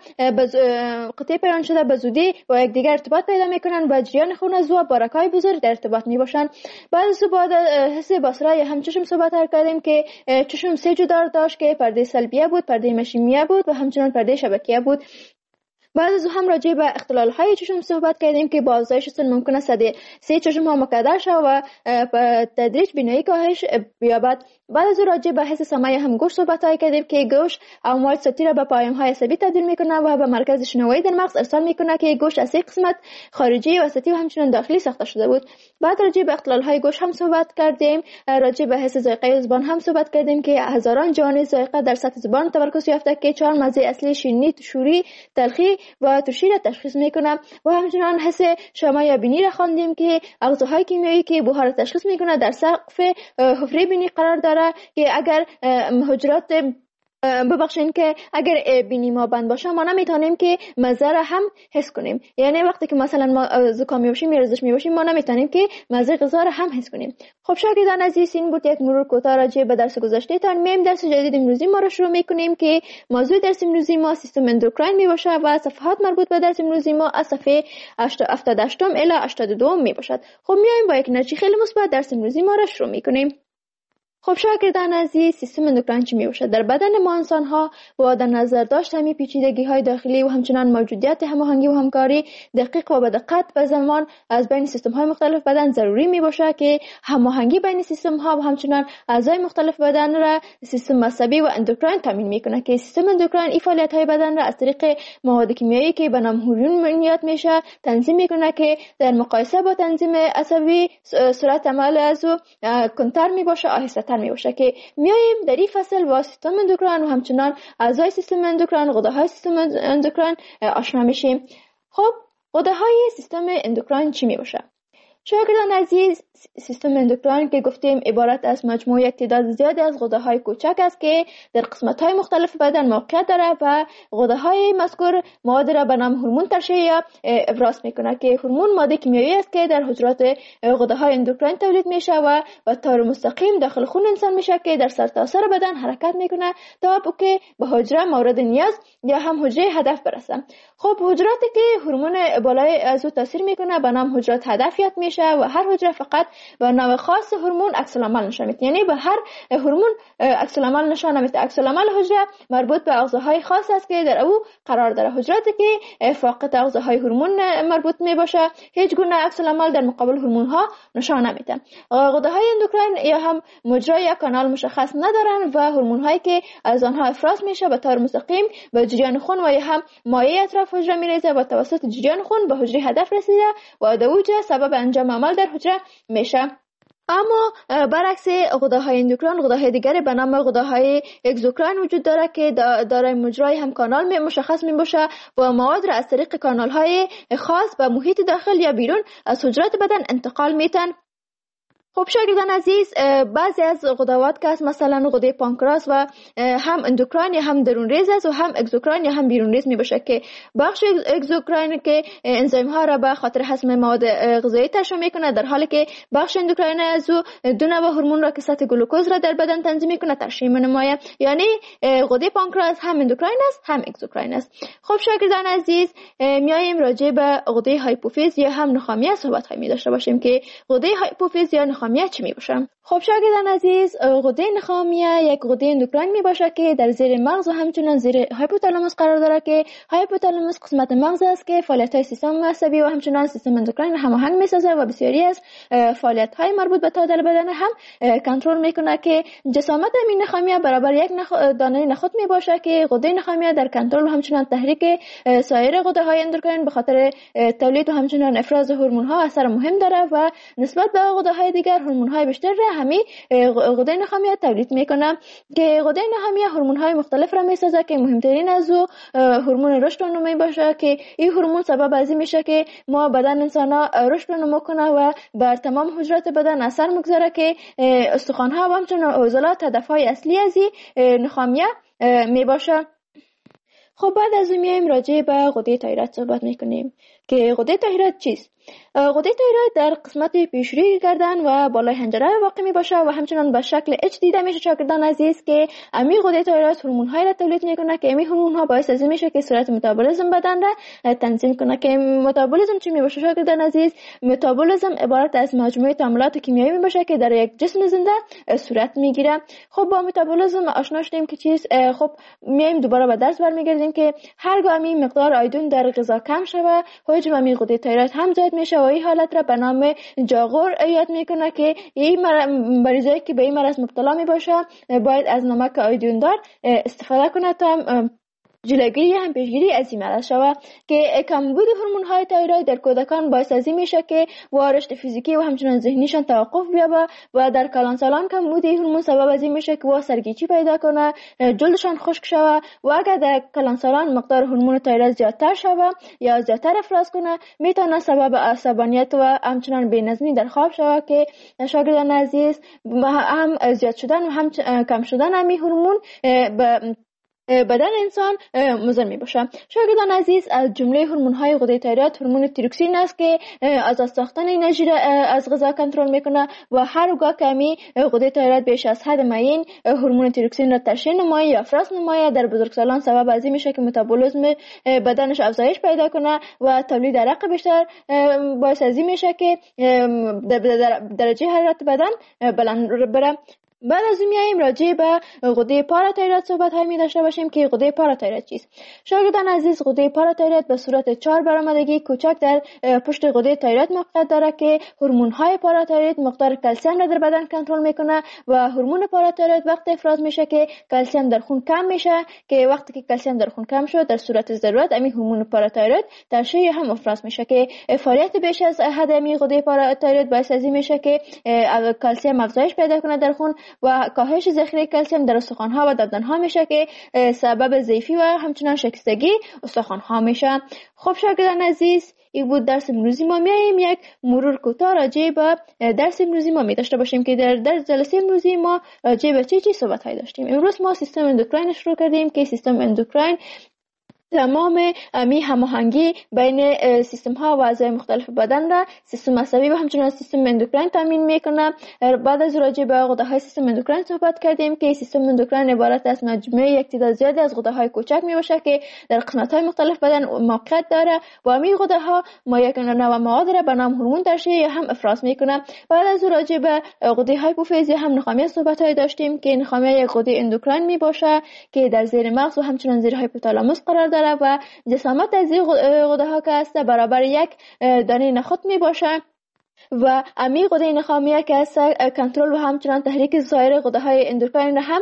شده به زودی با یکدیگر ارتباط پیدا میکنن و جریان خون از او با رگ‌های بزرگ در ارتباط میباشن. بعد از او بعد حس بصره یا هم چشم صحبت کردیم که چشم سه جدار داشت که پرده سلبیه بود، پرده مشیمیه بود و همچنین پرده شبکیه بود. بعد از هم راجع به اختلال‌های چشم صحبت کردیم که با افزایش سن ممکنه سه چشم ها مکدر شود و به تدریج بینایی کاهش بیابد. بعد از راجع به حس سمعی هم گوش صحبت کردیم که گوش امواج صوتی را به پیام‌های عصبی تبدیل میکنه و به مرکز شنوایی در مغز ارسال میکنه که گوش از سه قسمت خارجی، وسطی و همچنین داخلی ساخته شده بود. بعد راجع به اختلال‌های گوش هم صحبت کردیم. راجع به حس ذائقه زبان هم صحبت کردیم که هزاران جهان ذائقه در سطح زبان تمرکز یافته که 4 مزه اصلی شیرینی، شوری، تلخی و ترشی را تشخیص میکنه. و همچنین حس شامه یا بینی را خواندیم که اغزاهای کیمیایی که بخار را تشخیص میکنه در سقف حفره بینی قرار داره که اگر حجرات ببخشین که اگر بینی ما بند باشه ما نمیتونیم که مزه را هم حس کنیم. یعنی وقتی که مثلا ما زکامی باشیم یا رزش میباشیم ما نمیتونیم که مزه غذا را هم حس کنیم. خب شاگردان عزیز این بود یک مرور کوتاه راجع به درس گذشته تان. میم درس جدید امروزی ما را شروع میکنیم که موضوع درس امروزی ما سیستم اندوکراین میباشه و صفحات مربوط به درس امروزی ما از صفحه 78 الی 82 میباشد. خب میایم با یک نتیجه خیلی مثبت درس امروزی ما را شروع میکنیم. خب شاگردان عزیز سیستم اندوکراین چی میباشد؟ در بدن ما انسان ها با در نظر داشت همین پیچیدگی های داخلی و همچنان موجودیت هماهنگی و همکاری دقیق و به دقت به زمان از بین سیستم های مختلف بدن ضروری میباشه که هماهنگی بین سیستم ها و همچنان اعضای مختلف بدن را سیستم عصبی و اندوکراین تامین میکنه که سیستم اندوکراین این فعالیت های بدن را از طریق مواد کیمیایی که به نام هورمون بنیاد میشه تنظیم میکنه که در مقایسه با تنظیم عصبی سرعت عمل از او کنتر میباشه، آهسته میباشه. که میایم در این فصل با سیستم اندوکراین و همچنان اعضای سیستم اندوکراین، غده‌های سیستم اندوکراین آشنا میشیم. خب غده‌های سیستم اندوکراین چی میباشه؟ شاگردان عزیز سیستم اندوکراین که گفتیم عبارت از مجموعه تعداد زیادی از غده‌های کوچک است که در قسمت‌های مختلف بدن موقعیت داره و غده‌های مذکور مواد را به نام هورمون ترشح افراز میکنه که هورمون ماده کیمیایی است که در حجرات غده‌های اندوکراین تولید میشه و به طور مستقیم داخل خون انسان میشه که در سرتاسر بدن حرکت میکنه تا که به حجره مورد نیاز یا هم حجره هدف برسه. خب حجراتی که هورمون بالای از او تاثیر میکنه به نام حجرات هدف یاد میشه و هر حجره فقط فقط به نوع خاص هورمون عکس العمل نشان میده. یعنی به هر هورمون عکس العمل نشان نمیده. عکس العمل حجره مربوط به اغذاهای خاص است که در او قرار داره. حجراتی که فاقد اغذاهای هورمون مربوط می باشه هیچ گونه عکس العمل در مقابل هورمون ها نشان نمیده. غده‌های اندوکراین یا هم مجرا یا کانال مشخص ندارن و هورمون هایی که از آنها افراز میشه به طور مستقیم به جریان خون و یا هم مایع اطراف حجره میریزه و توسط جریان خون به حجره هدف رسیده و در اوج سبب انجام عمل در حجره میشه. اما برعکس غده‌های اندوکراین، غده‌های دیگری به نام غده‌های اگزوکراین وجود داره که دارای مجرای هم کانال مشخص میباشه و مواد را از طریق کانال‌های خاص به محیط داخل یا بیرون از حجرات بدن انتقال میتن. خب شاگردان عزیز، بعضی از غدوات که مثلا غده پانکراس و هم اندوکراین یا هم درون ریز است و هم اگزوکراین یا هم بیرون ریز می باشه که بخش اگزوکراین که انزیم ها را به خاطر هضم مواد غذایی ترشح میکنه، در حالی که بخش اندوکراین از دو نوع هورمون را که سطح گلوکوز را در بدن تنظیم میکنه ترشح نماید. یعنی غده پانکراس هم اندوکراین است هم اگزوکراین است. خب شاگردان عزیز، میایم راجع به غده هایپوفیز یا هم نخامیه صحبت می داشته باشیم که غده هایپوفیز یا نخامیه چی می باشه؟ خب شاگردان عزیز، غده نخامیه یک غده اندوکراین می باشه که در زیر مغز و همچنین زیر هایپوتالاموس قرار داره که هایپوتالاموس قسمت مغز است که فعالیت‌های سیستم عصبی و همچنین سیستم اندوکراین هماهنگ می‌سازه و بسیاری از فعالیت‌های مربوط به تعادل بدن هم کنترل میکنه که جسامت این نخامیه برابر یک دانه نخود می باشه که غده نخامیه در کنترل و همچنین تحریک سایر غده‌های اندوکراین به خاطر تولید و همچنین افراز هورمون‌ها اثر مهم داره و نسبت به غده‌های دیگر هورمون‌های بیشتر را همین غده نخامیه تولید میکنه که غده نخامیه هورمون‌های مختلف را میسازه که مهمترین از او هورمون رشد و نمو باشه که این هورمون سبب از این میشه که ما بدن انسان‌ها رشد و نمو کنه و بر تمام حجرات بدن اثر میگذاره که استخوان‌ها و همچنین عضلات هدف‌های اصلی از این نخامیه میباشه. خب بعد از اون میایم راجع به غده تایروید صحبت میکنیم که غده تایروید چیست؟ غده تایروید در قسمت پیشروی گردن و بالای حنجره واقع می باشه و همچنان به شکل اچ دیده میشه شاگردان عزیز که امی غده تایروید هورمون های را تولید میکنه که امی هورمون ها باعث از این میشه که سرعت متابولیسم بدن را تنظیم کنه. که متابولیسم چی می باشه شاگردان عزیز؟ متابولیسم عبارت از مجموعه تعاملات کیمیایی می باشه که در یک جسم زنده صورت میگیره. خب با متابولیسم آشنا شدیم که چیز. خب میایم دوباره به درس برمیگردیم که هرگاه امی مقدار آیودین در غذا کم شوه حجم امی غده تایروید هم زیاد میشه و این حالت را به نام جاغور یاد میکنه که این مریضایی که به این مرض مبتلا می باشه باید از نمک آیودین دار استفاده کنه تا جلوگیری هم پیشگیری از این مرض شود. که کمبود هورمون های تایروید در کودکان باعث از این میشه که رشد فیزیکی و همچنین ذهنیشان توقف بیابه و در کلانسالان کمبود هورمون سبب از این میشه که سرگیچی پیدا کنه، جلدشان خشک شود و اگر در کلانسالان مقدار هورمون تایروید زیادتر شود یا زیادتر افراز کنه میتونه سبب عصبانیت و همچنین بی‌نظمی در خواب شود که شاگردان عزیز هم زیاد شدن و هم کم شدن همین هورمون بدن انسان مضر می باشه. شاگردان عزیز، از جمله هورمون های غده تایروید هورمون تیروکسین است که از ساختن انرژی را از غذا کنترل میکنه و هرگاه که می غده تایروید بیش از حد معین هورمون تیروکسین را ترشح نماید یا افراز نماید در بزرگسالان سبب از این میشه که متابولیسم بدنش افزایش پیدا کنه و تولید عرق بیشتر باعث از این میشه که درجه حرارت بدن بلند بره. بعد از این میایم راجع به غده پاراتایروید صحبت می داشته باشیم که غده پاراتایروید چیست؟ شاگردان عزیز، غده پاراتایروید به صورت 4 برآمدگی کوچک در پشت غده تایروید موقعیت داره که هورمون های پاراتایروید مقدار کلسیم را در بدن کنترل میکنه و هورمون پاراتایروید وقتی افراز میشه که کلسیم در خون کم میشه که وقتی که کلسیم در خون کم شد در صورت ضرورت امی هورمون پاراتایروید ترشح هم افراز میشه که فعالیت بیش از حد امی غده پاراتایروید باعث از این میشه که کلسیم افزایش پیدا کنه در خون و کاهش ذخیره کلسیم در استخوان‌ها و دندان‌ها میشه که سبب ضعفی و همچنین شکستگی استخوان‌ها میشه. خب شاگردان عزیز، این بود درس امروزی ما. میایم یک مرور کوتاه راجع به درس امروزی ما می داشته باشیم که در جلسه امروزی ما راجع به چی صحبت های داشتیم. امروز ما سیستم اندوکراین شروع کردیم که سیستم اندوکراین تمام امی هماهنگی بین سیستم ها و اعضای مختلف بدن را سیستم عصبی و همچنین سیستم اندوکراین تامین میکنه. بعد از راجع به غده های سیستم اندوکراین صحبت کردیم که سیستم اندوکراین عبارت از مجموعه یک تعداد زیادی از غده های کوچک می باشه که در قسمت های مختلف بدن موقعیت داره و امی غده ها یک نوع مواد را به نام هورمون ترشح یا هم افراز میکنه. بعد از راجع به غده هایپوفیز یا هم نخامیه صحبت های داشتیم که نخامیه یک غده اندوکراین می باشه که در زیر مغز و همچنین زیر هایپوتالاموس قرار داره و جسامت از این غده ها که است برابر یک دانه نخود می باشه و امی غده نخامیه که است کنترل و همچنان تحریک سایر غده های اندوکراین را هم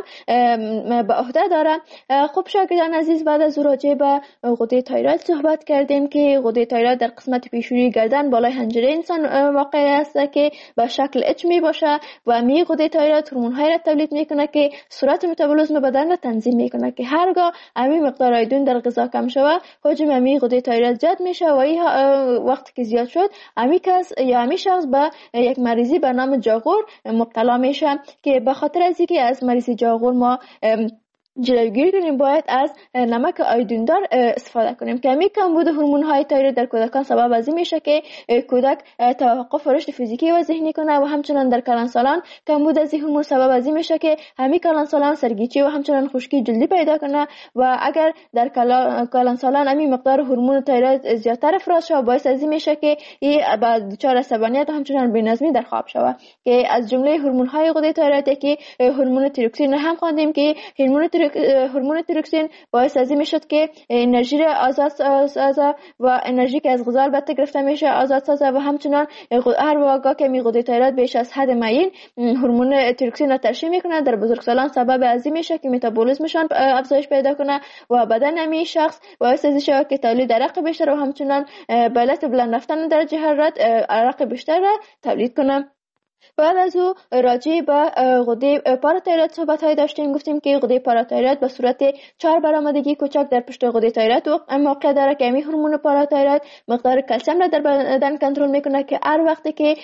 به عهده داره. خب شاگردان عزیز، بعد از راجع به غده تایروید صحبت کردیم که غده تایروید در قسمت پیشونی گردن بالای حنجره انسان واقع است که به شکل اچ می باشه و امی غده تایروید هورمون های را تولید میکنه که سرعت متابولیسم بدن را تنظیم میکنه که هرگاه امی مقدار آیودین در غذا کم شود حجم امی غده تایروید زیاد میشه و این وقتی که زیاد شد امی کس یا امی شخص به یک مریضی به نام جاغور مبتلا میشه که به خاطر از اینکه از مریضی جاغور ما جلوگیری کنیم باید از نمک آیودیندار استفاده کنیم که همین کمبود هورمون های تایروید در کودکان سبب از این میشه که کودک توقف رشد فیزیکی و ذهنی کنه و همچنان در کلانسالان کمبود از این هورمون سبب از این میشه که همین کلانسالان سرگیچی و همچنان خشکی جلدی پیدا کنه و اگر در کلانسالان همین مقدار هورمون تایروید زیادتر افراز شود باعث از این میشه که بعد دچار عصبانیت و همچنان بی‌نظمی در خواب شود که از جمله هورمون های غده تایروید که هورمون تیروکسین هم خواندیم که هورمون تیروکسین باعث از این میشد که انرژی را آزاد سازه و انرژی که از غذا البته گرفته میشه آزاد سازه و همچنان هر واقع که غده تایروید بیش از حد معین هورمون تیروکسین را ترشح میکنه در بزرگسالان سبب از این میشه که متابولیسمشان افزایش پیدا کنه و بدن همین شخص باعث از این شود که تولید عرق بیشتر و همچنان به علت بلند رفتن درجه حرارت عرق بیشتر را تولید کنه. بعد از او راجع به غده پاراتایروید صحبت های داشتیم. گفتیم که غده پاراتایروید به صورت 4 برآمدگی کوچک در پشت غده تایروید موقع داره که همین هورمون پاراتایروید مقدار کلسیم را در بدن کنترل میکنه که هر وقتی که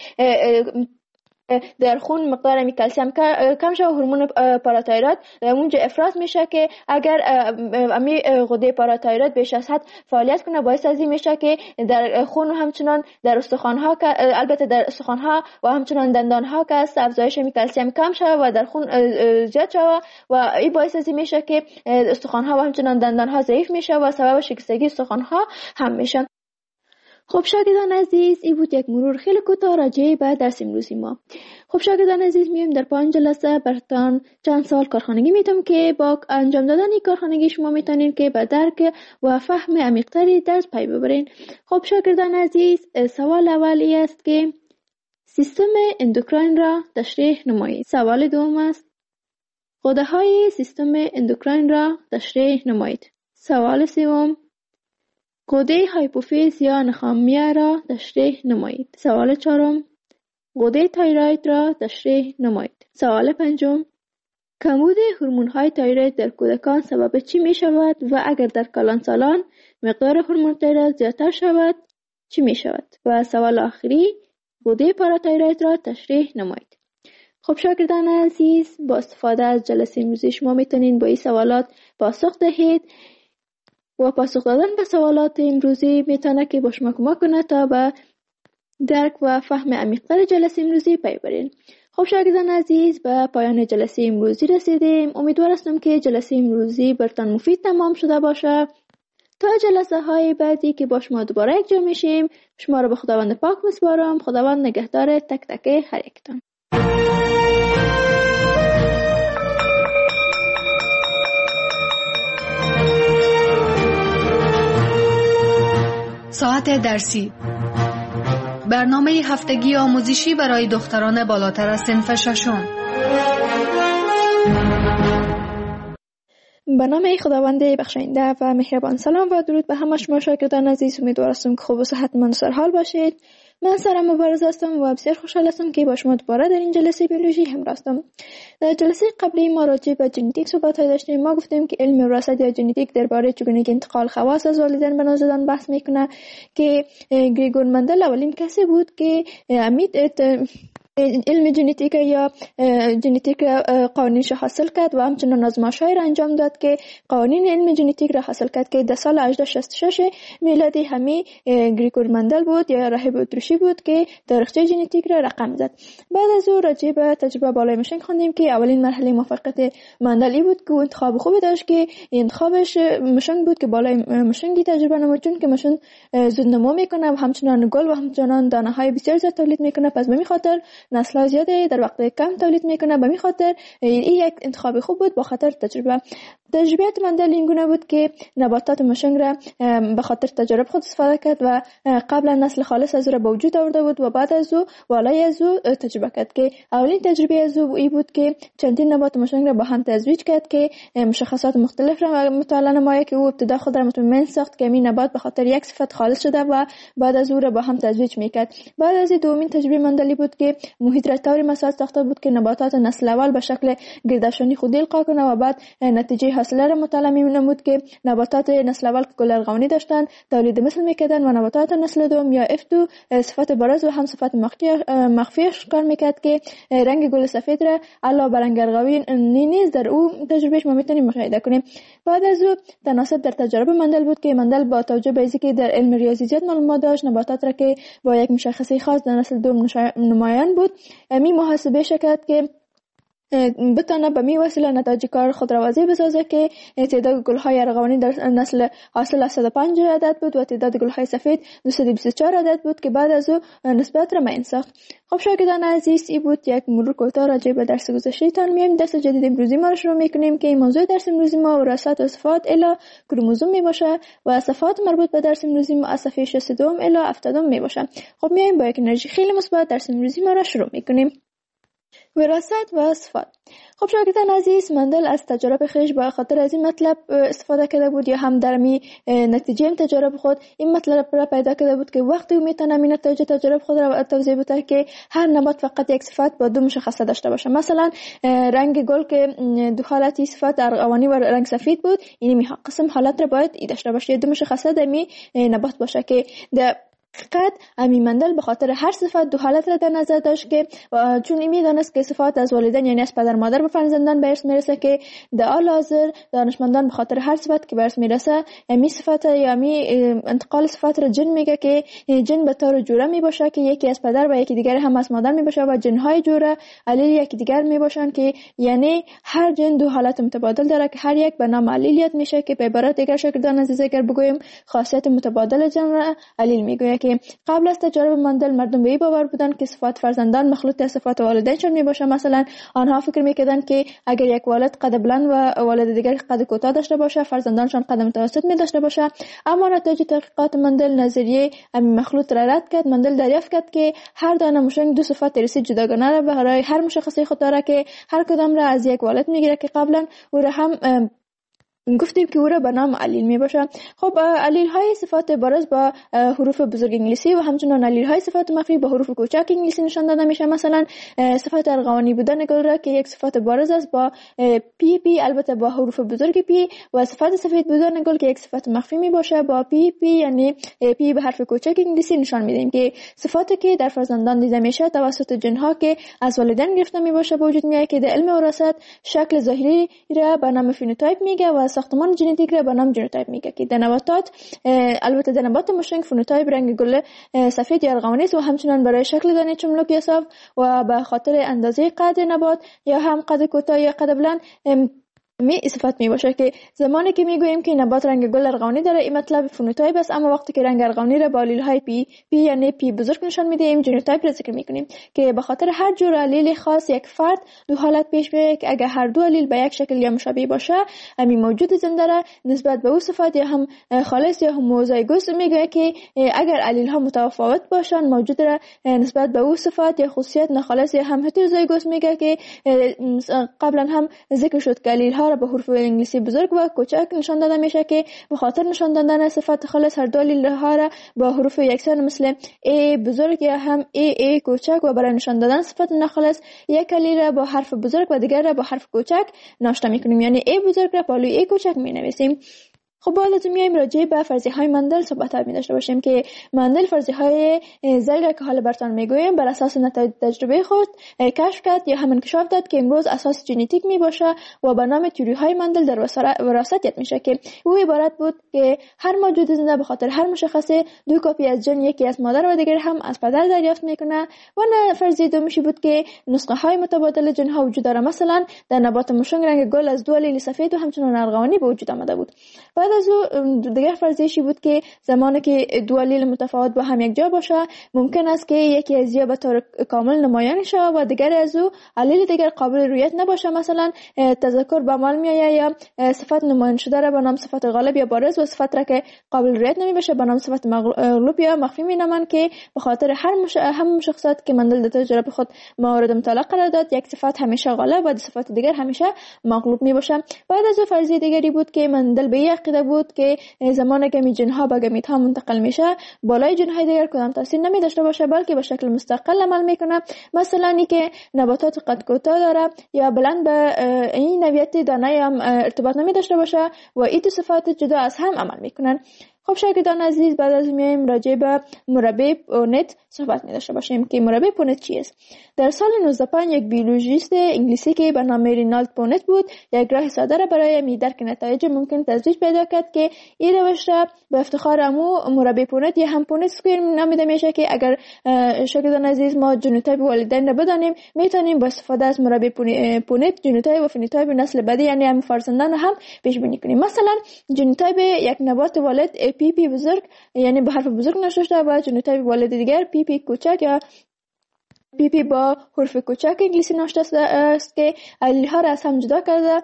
در خون مقدار امی کلسیم کم شود هورمون پاراتایروید اونجا افراز میشه که اگر امی غده پاراتایروید بیش از حد فعالیت کنه باعث از این میشه که در خون و همچنان در استخوان‌ها البته در استخوان‌ها و همچنان دندان‌ها که است افزایش امی کلسیم کم شود و در خون زیاد شود و این باعث از این میشه که استخوان‌ها و همچنان دندان‌ها ضعیف میشه و سبب شکستگی استخوان‌ها هم میشه. خب شاگردان عزیز، این بود یک مرور خیلی کوتاه راجع به درس امروزی ما. خب شاگردان عزیز، میایم در 5 جلسه براتون چند سوال کارخانگی میتونم که با انجام دادن این کارخانگی شما میتونین که به درک و فهم عمیق‌تری درس پی ببرین. خب شاگردان عزیز، سوال اولی است که سیستم اندوکراین را تشریح نمایید. سوال دوم است غده های سیستم اندوکراین را تشریح نمایید. سوال سوم غده هایپوفیز یا نخامیه را تشریح نمایید. سوال چهارم غده تایروید را تشریح نمایید. سوال پنجم کمبود هورمون های تایروید در کودکان سبب چی می شود و اگر در کلانسالان مقدار هورمون تایروید زیادتر شود چی می شود؟ و سوال آخری غده پاراتایروید را تشریح نمایید. خب شاگردان عزیز، با استفاده از جلسه امروزی شما میتونین با این سوالات پاسخ دهید و پاسخ دادن به سوالات امروزی میتونه که با شما کمک کنه تا به درک و فهم عمیق‌تر جلسه امروزی پی برین. خب شاگردان عزیز، به پایان جلسه امروزی رسیدیم. امیدوار هستم که جلسه امروزی براتون مفید تمام شده باشه. تا جلسه های بعدی که با شما دوباره یک جا میشیم، شما رو به خداوند پاک میسپارم. خداوند نگهدار تک تک هر یکتان. ساعت درسی، برنامه هفتگی آموزشی برای دختران بالاتر از صنف ششم. به نام خداوند بخشاینده و مهربان، سلام و درود به همه شما شاگردان عزیز. امیدوار هستم که خوب و صحتمند و سرحال باشید. من سارا مبارز هستم و بسیار خوشحال هستم که با شما دوباره در این جلسه بیولوژی همراه هستم. در جلسه قبلی ما راجع به ژنتیک صحبت داشتیم. ما گفتیم که علم وراثت یا ژنتیک درباره چگونگی انتقال خواص از والدین به نوزادان بحث میکنه که گریگور مندل اولین کسی بود که علم ژنتیک یا ژنتیک قوانینش حاصل کرد و همچنان آزمایش‌های را انجام داد که قوانین علم ژنتیک را حاصل کرد که در سال 1866 میلادی همی گریگور مندل بود یا راهب اتریشی بود که تاریخچه ژنتیک را رقم زد. بعد از او راجع به تجربه بالای مشنگ خواندیم که اولین مرحله موفقیت مندل بود که انتخاب خوبی داشت که انتخابش مشنگ بود که بالای مشنگی تجربه نمود، چون که مشن زود نمو میکنه و همچنان گل و همچنان دانه های بسیار زیاد تولید میکنه، پس به این خاطر نسل زیاده در وقت کم تولید میکنه. به این خاطر این یک انتخاب خوب بود. با خاطر تجربیات مندل این گونه بود که نباتات مشنگ را به خاطر تجربه خود استفاده کرد و قبلا نسل خالص از او را به وجود آورده بود و بعد از او والای از او تجربه کرد که اولین تجربه از او این بود که چندین نبات مشنگ را با هم تزویج کرد که مشخصات مختلف را مطالعه نماید که او ابتدا خود را مطمئن ساخت که این نبات به خاطر یک صفت خالص شده و بعد از او را با هم تزویج میکرد. بعد از دومین تجربه مندلی بود که محیط را طوری مساج ساخته بود که نباتات نسل اول به شکل گردشانی خود القا کنه و بعد نتیجه حاصله را مطالعه می‌نمود که نباتات نسل اول که گل ارغوانی داشتند تولید مثل میکردند و نباتات نسل دوم یا F2 صفت بارز و هم صفت مخفیش کار میکرد که رنگ گل سفید را علاوه بر رنگ ارغوانی نیز در او تجربهش ما میتونیم مشاهده کنیم. بعد از او تناسب در تجربه مندل بود که مندل با توجه به اینکه در علم ریاضیات معلومات داشت نباتات را که با یک مشخصه خاص در نسل دوم نمایان بود می محاسبه شکرد که بتانه به می وسیله نتایج کار خود را واضح بسازه که تعداد گل‌های ارغوانی در نسل حاصل 105 عدد بود و تعداد گل‌های سفید 224 عدد بود که بعد از او نسبت را معین ساخت. خب شاگردان عزیز، این بود یک مرور کوتاه راجع به درس گذشته تان. میایم درس جدید امروزی ما رو شروع میکنیم که موضوع درس امروزی ما وراثت و صفات الی کروموزوم می باشه و صفات مربوط به درس امروزی ما از صفحه 62 الی 70 می باشه. خب میایم با یک انرژی خیلی مثبت درس امروزی ما را شروع میکنیم. وراثت و صفات. خب شاگردان عزیز، مندل از تجربه خویش به خاطر از این مطلب استفاده کرده بود یا هم در می نتیجه تجربه خود این مطلب را پیدا کرده بود که وقتی او میتونه این نتیجه تجربه خود را توضیح بده که هر نبات فقط یک صفت با دو مشخصه داشته باشه. مثلا رنگ گل که دو حالتی صفت ارغوانی و رنگ سفید بود، این قسم حالت را باید داشته باشه، دو مشخصه در می نبات باشه که در حقیقت امی مندل به خاطر هر صفت دو حالت را در نظر داشت که چون این میدانست که صفات از والدین یعنی از پدر مادر به فرزندان به ارث میرسه که در حال حاضر دانشمندان به خاطر هر صفت که به ارث میرسه امی صفت یا امی انتقال صفات را جن میگه که جن به طور جوره میباشه که یکی از پدر و یکی دیگر هم از مادر میباشه و جنهای جوره علیل یکی دیگر میباشن که یعنی هر جن دو حالت متبادل داره که هر یک به نام علیلیت میشه که به عبارت دیگر شاگردان عزیز اگر بگویم خاصیت متبادل جن را علیل میگه که قبل از تجربه مندل مردم به این باور بودند که صفات فرزندان مخلوط از صفات والدینشان میباشه. مثلا آنها فکر میکردند که اگر یک والد قد بلند و والد دیگر قد کوتاه داشته باشه فرزندانشان قد متوسط می داشته باشه. اما نتایج تحقیقات مندل نظریه همین مخلوط را رد کرد. مندل دریافت کرد که هر دانه مشنگ دو صفت ارثی جداگانه را برای هر مشخصه خود داره که هر کدام را از یک والد میگیره که قبلا او را هم گفتیم که او را به نام علیل می باشه. خب علیل های صفات بارز با حروف بزرگ انگلیسی و همچنان علیل های صفات مخفی با حروف کوچک انگلیسی نشان داده میشه. مثلا صفات ارغوانی بودن گل را که یک صفات بارز است با پی البته با حروف بزرگ پی و صفات سفید بودن گل که یک صفات مخفی می باشه با پی یعنی پی به حرف کوچک انگلیسی نشان میدیم که صفاتی که در فرزندان دیده میشه توسط جنها که از والدین گرفته می باشه به وجود میاد که در علم وراثت شکل ظاهری را به نام فنوتایپ میگه و ساختمان ژنتیک را به نام ژنوتایپ میگه که در نباتات البته در نبات مشنگ فنوتایپ رنگ گل سفید یا ارغوانی است و همچنان برای شکل دانه چملک یا صاف و به خاطر اندازه قد نبات یا هم قد کوتاه یا قد بلند می صفت می باشه که زمانی که میگوییم که نبات رنگ گل ارغوانی داره این مطلب فنوتایپ است. اما وقتی که رنگ ارغوانی را با علیل های پی یعنی پی بزرگ نشان میدیم ژنوتایپ را ذکر میکنیم که به خاطر هر جور علیل خاص یک فرد دو حالت پیش میاد که اگر هر دو علیل به یک شکل یا مشابه باشه همین موجود زنده را نسبت به او صفات یا هم خالص یا هموزایگوس میگه که اگر علیل ها متفاوت باشن موجود را نسبت به او صفات یا خاصیت ناخالص یا هم هتروزایگوس میگه که قبلا هم ذکر شد که علیل ها به حروف انگلیسی بزرگ و کوچک نشان داده میشه که به خاطر نشان دادن صفات خالص هر دو علیل ها را با حروف یکسان مثل ای بزرگ یا هم ای کوچک و برای نشان دادن صفات ناخالص یک علیل را با حرف بزرگ و دیگر را با حرف کوچک ناشتا میکنیم، یعنی ای بزرگ را پالوی ای کوچک مینویسیم. خب حالا میایم راجع به فرضیه های مندل صحبت می داشته باشیم که مندل فرضیه های زیر که حالا براتون میگویم بر اساس نتایج تجربه خود کشف کرد یا هم انکشاف داد که امروز اساس ژنتیک می باشه و به نام تئوری های مندل در وراثت یاد میشه که او عبارت بود که هر موجود زنده به خاطر هر مشخصه 2 کپی از ژن، یکی از مادر و دیگر هم از پدر دریافت میکنه. و فرضیه دومی بود که نسخه های متبادل ژن ها وجود داره. مثلا در نبات مشنگ رنگ گل از 2 آلیل سفید و همچنین ارغوانی به وجود آمده بود. بعد از او دیگر فرضیه‌ای بود که زمانی که 2 آلیل متفاوت با هم یک جا باشه ممکن است که یکی از یا به طور کامل نمایان شود و دیگر از او آلیل دیگر قابل رویت نباشه. مثلا تذکر به عمل میآید یا صفت نمایان شده را به نام صفت غالب یا بارز و صفت را که قابل رویت نمیباشه به نام صفت مغلوب یا مخفی مینامند که به خاطر هم مشخصات که مندل در تجربه خود مورد مطالعه قرار داد یک صفت همیشه غالب و صفت دیگر همیشه مغلوب میباشه. بعد از فرضیه دیگری بود که مندل به این عقیده بود که زمانی که جن ها به گمیت ها منتقل میشه بالای جن های دیگر کدام تاثیر نمی داشته باشه بلکه به شکل مستقل عمل میکنه. مثلا اینکه نباتات قد کوتاه داره یا بلند به این نوعیت دانه هم ارتباط نمی داشته باشه و این دو صفات جدا از هم عمل میکنن. خب شاگردان عزیز، بعد از میایم راجع به مربع پونت صحبت می داشته باشیم که مربع پونت چیست. در سال 1905 یک بیولوژیست انگلیسی که به نام رینالد پونت بود یک راه ساده را برای درک نتایج ممکن ترویج پیدا کرد که این روش را به افتخار مربع پونت یا هم پونت اسکوئر نامیده میشه که اگر شاگردان عزیز ما ژنوتایپ والدین را بدانیم میتونیم با استفاده از مربع پونت ژنوتایپ و فنوتایپ نسل بعدی یعنی هم فرزندان هم پیش بینی کنیم. مثلا ژنوتایپ یک نبات والد پی پی بزرگ یعنی به حرف بزرگ نوشته شده و ژنوتایپ والد دیگر پی پی کوچک یا پی پی با حرف کوچک انگلیسی نوشته است که علیل ها را از هم جدا کرده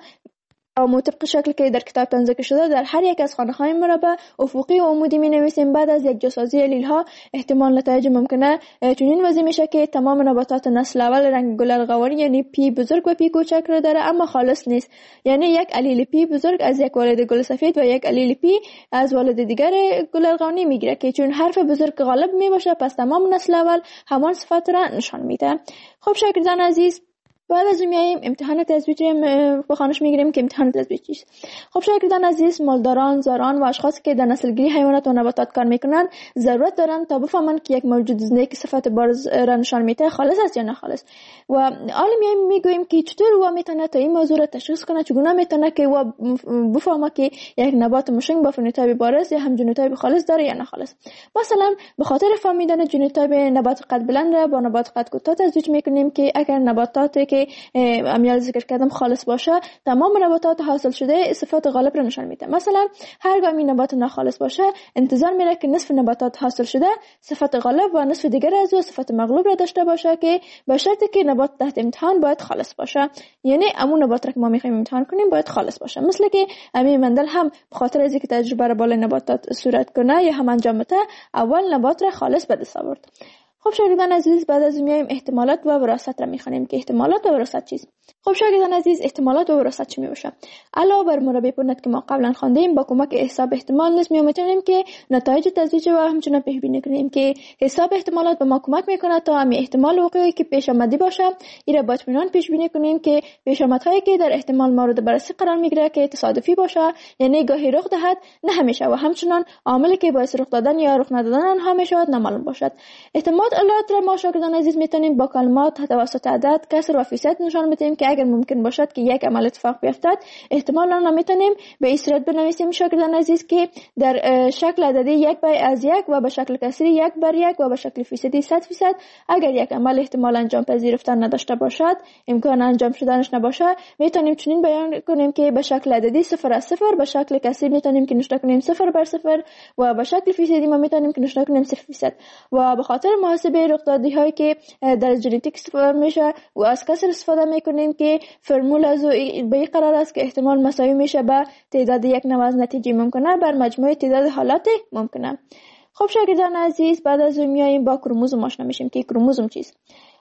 و طبق شکل که در کتابتان ذکر شده در هر یک از خانه‌های مربع افقی و عمودی می‌نویسیم. بعد از یک جاسازی علیل‌ها احتمال نتایج ممکنه چنین وضع میشه که تمام نباتات نسل اول رنگ گل ارغوانی یعنی پی بزرگ و پی کوچک را داره اما خالص نیست. یعنی یک علیل پی بزرگ از یک والد گل سفید و یک علیل پی از والد دیگر گل ارغوانی میگیره که چون حرف بزرگ غالب میباشه پس تمام نسل اول همان صفت را نشان میده. خب شاگردان عزیز، بعد از میایم امتحان تزویج بخوانش میگیریم که امتحان تزویج چیست. خب شاگردان عزیز، مالداران، زاران و اشخاصی که در نسل‌گیری حیوانات و نباتات کار میکنن ضرورت دارن تا بفهمن که یک موجود زنده که صفت بارز را نشان میده خالص است یا ناخالص. و حالا میگوییم که چطور او میتونه تا این موضوع را تشخیص کنه، چگونه میتونه که او بفهمه که یک نبات مشنگ با فنوتایپ بارز یا هم ژنوتایپ خالص داره یا ناخالص. مثلا به خاطر فهمیدن ژنوتایپ نبات قد بلند را با نبات قد کوتاه تزویج میکنیم که اگر نباتاتی که امیال ذکر کردم خالص باشه تمام نباتات حاصل شده صفات غالب را نشان میده. مثلا هرگاه این نبات ناخالص باشه انتظار میره که نصف نباتات حاصل شده صفت غالب و نصف دیگر از او صفت مغلوب را داشته باشه که به شرطی که نبات تحت امتحان باید خالص باشه. یعنی همون نبات را که ما میخوایم امتحان کنیم باید خالص باشه. مثل که امی مندل هم به خاطر از اینکه تجربه را بالای نباتات صورت کنه یا هم انجام بده اول نبات را خالص به دست آورد. خب شاگردان عزیز، بعد از میایم احتمالات و وراثت را میخوانیم که احتمالات و وراثت چیست. خب شاگردان عزیز، احتمالات و وراثت چی میباشه؟ علاوه بر مربع پونت که ما قبلا خواندیم با کمک حساب احتمال نیز میتونیم که نتایج تزویج و همچنین پیش بینی کنیم که حساب احتمالات به ما کمک میکنه تا همین احتمال وقوعی که پیش آمده باشه این را با اطمینان پیش بینی کنیم که پیش آمدهایی که در احتمال مورد بررسی قرار میگیره که تصادفی باشه یعنی گاهی رخ دهد نه همیشه و همچنین عاملی که باعث رخ دادن یا رخ ندادن آنها میشود نامعلوم باشد. احتمالات ما شاگردان عزیز میتونیم با کلمات توسط عدد، کسر و فیصد نشان بدیم که اگر ممکن باشد که یک عمل اتفاق بیفتد احتمال آن را میتونیم به این صورت بنویسیم شاگردان عزیز که در شکل عددی 1 از 1 و به شکل کسری 1 بر 1 و به شکل فیصدی 100% اگر یک عمل احتمال انجام پذیرفتن نداشته باشد امکان انجام شدنش نباشه میتونیم چنین بیان کنیم که به شکل عددی 0 از 0 به شکل کسری میتونیم که نشان کنیم 0 بر 0 و به شکل فیصدی ما میتونیم که نشان کنیم 0% و به خاطر محاسبه رخدادی هایی که در ژنتیک استفاده میشه و از کسر استفاده میکنیم که فرمول از به این قرار است که احتمال مساوی میشه به تعداد یک نوع از نتیجه ممکنه بر مجموع تعداد حالات ممکنه. خب شاگردان عزیز، بعد از میاییم با کروموزوم آشنا میشیم که کروموزوم چیست.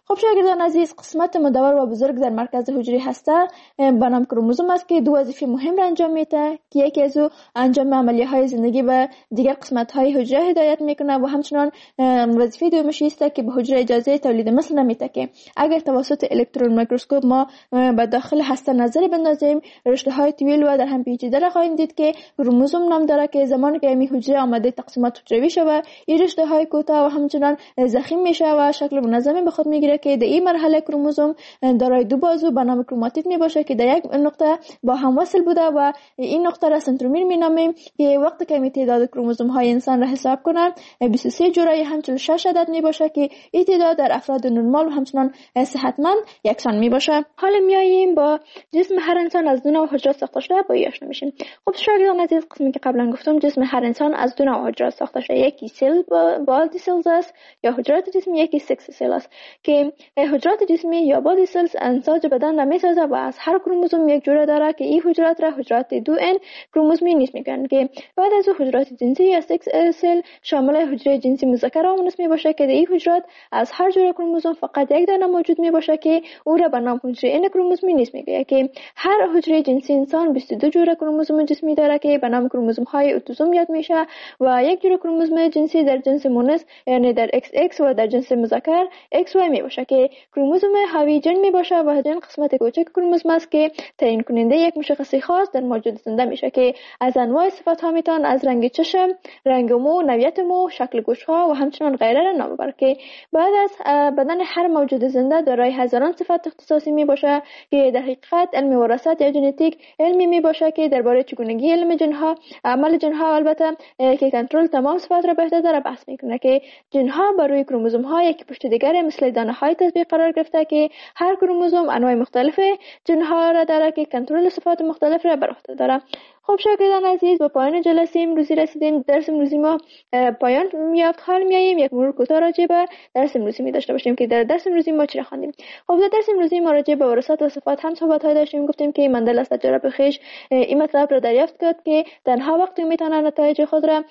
خب شاگردان عزیز، قسمت مدور و بزرگ در مرکز حجره هسته به نام کروموزوم است که دو وظیفه مهم را انجام میده که یکی از او انجام عملیه‌های زندگی به دیگر قسمت‌های حجره هدایت میکنه و همچنان وظیفه دومش است که به حجره اجازه تولید مثل نمیده که اگر توسط الکترون میکروسکوپ ما به داخل هسته نظر بندازیم رشته‌های طویل و در هم پیچیده را خواهیم دید که کروموزوم نام داره که زمانی که این حجره آماده تقسیمات حجروی شود این رشته‌های کوتاه و همچنان ضخیم میشه و شکل منظمی به خود میگیره که در این مرحله کروموزوم دارای دو بازو به نام کروماتید می باشه که در یک نقطه با هم وصل بوده و این نقطه را سنترومیر می نامیم که وقتی که تعداد کروموزوم های انسان را حساب کنن 23 جوره هم 46 عدد می باشه که این تعداد در افراد نرمال و همچنان صحتمند یکسان می باشه. حالا میاییم با جسم هر انسان از دو نوع حجرات ساخته شده با آشنا میشیم. خب شاگردان عزیز، قسمی که قبلا گفتم جسم هر انسان از دو نوع حجرات ساخته شده، یکی سل بادی سلز است یا حجرات جسمی، یکی سکس سل است که حجرات جسمی یا بادی سلز انساج بدن را میسازه و از هر کروموزوم یک جوره داره که این حجرات را حجرات 2n کروموزومی نیست میگن که بعد از حجرات جنسی یا سکس سل شامل حجره جنسی مذکر و مؤنث می باشه که در این حجرات از هر جوره کروموزوم فقط یک دانه موجود می باشه که او را به نام حجره n کروموزومی نیست میگه که هر حجره جنسی انسان 22 جوره کروموزوم جسمی داره که به نام کروموزوم های اتوزوم یاد میشه و یک جوره کروموزوم جنسی در جنس مؤنث یعنی در XX و در جنس مذکر XY می باشه که کروموزوم حاوی جن می باشه و جن قسمت کوچک کروموزوم است که تعیین کننده یک مشخصه خاص در موجود زنده میشه که از انواع صفات ها میتون از رنگ چشم، رنگ مو، نوعیت مو، شکل گوش ها و همچنان غیره را نام ببره که بعد از بدن هر موجود زنده دارای هزاران صفت اختصاصی می باشه که در حقیقت علم وراثت یا ژنتیک علمی می باشه که درباره چگونگی علم جنها، عمل جنها البته که کنترل تمام صفات را به عهده داره بحث میکنه که جنها بر روی کروموزوم ها یکی پشت دیگر مثل دانه های تطبیق قرار گرفته که هر کروموزوم انواع مختلف جنها را داره که کنترل صفات مختلف را بر عهده داره. خب شاگردان عزیز، به پایان جلسه امروزی رسیدیم. درس امروزی ما پایان میافت. حال میاییم یک مرور کوتاه راجع به درس امروزی می داشته باشیم که در درس امروزی ما چی خواندیم. خب در درس امروزی ما راجع به وراثت و صفات هم صحبت های داشتیم. گفتیم که مندل از تجربه خویش این مطلب را دریافت کرد که تنها وقتی میتونه نتایج خود را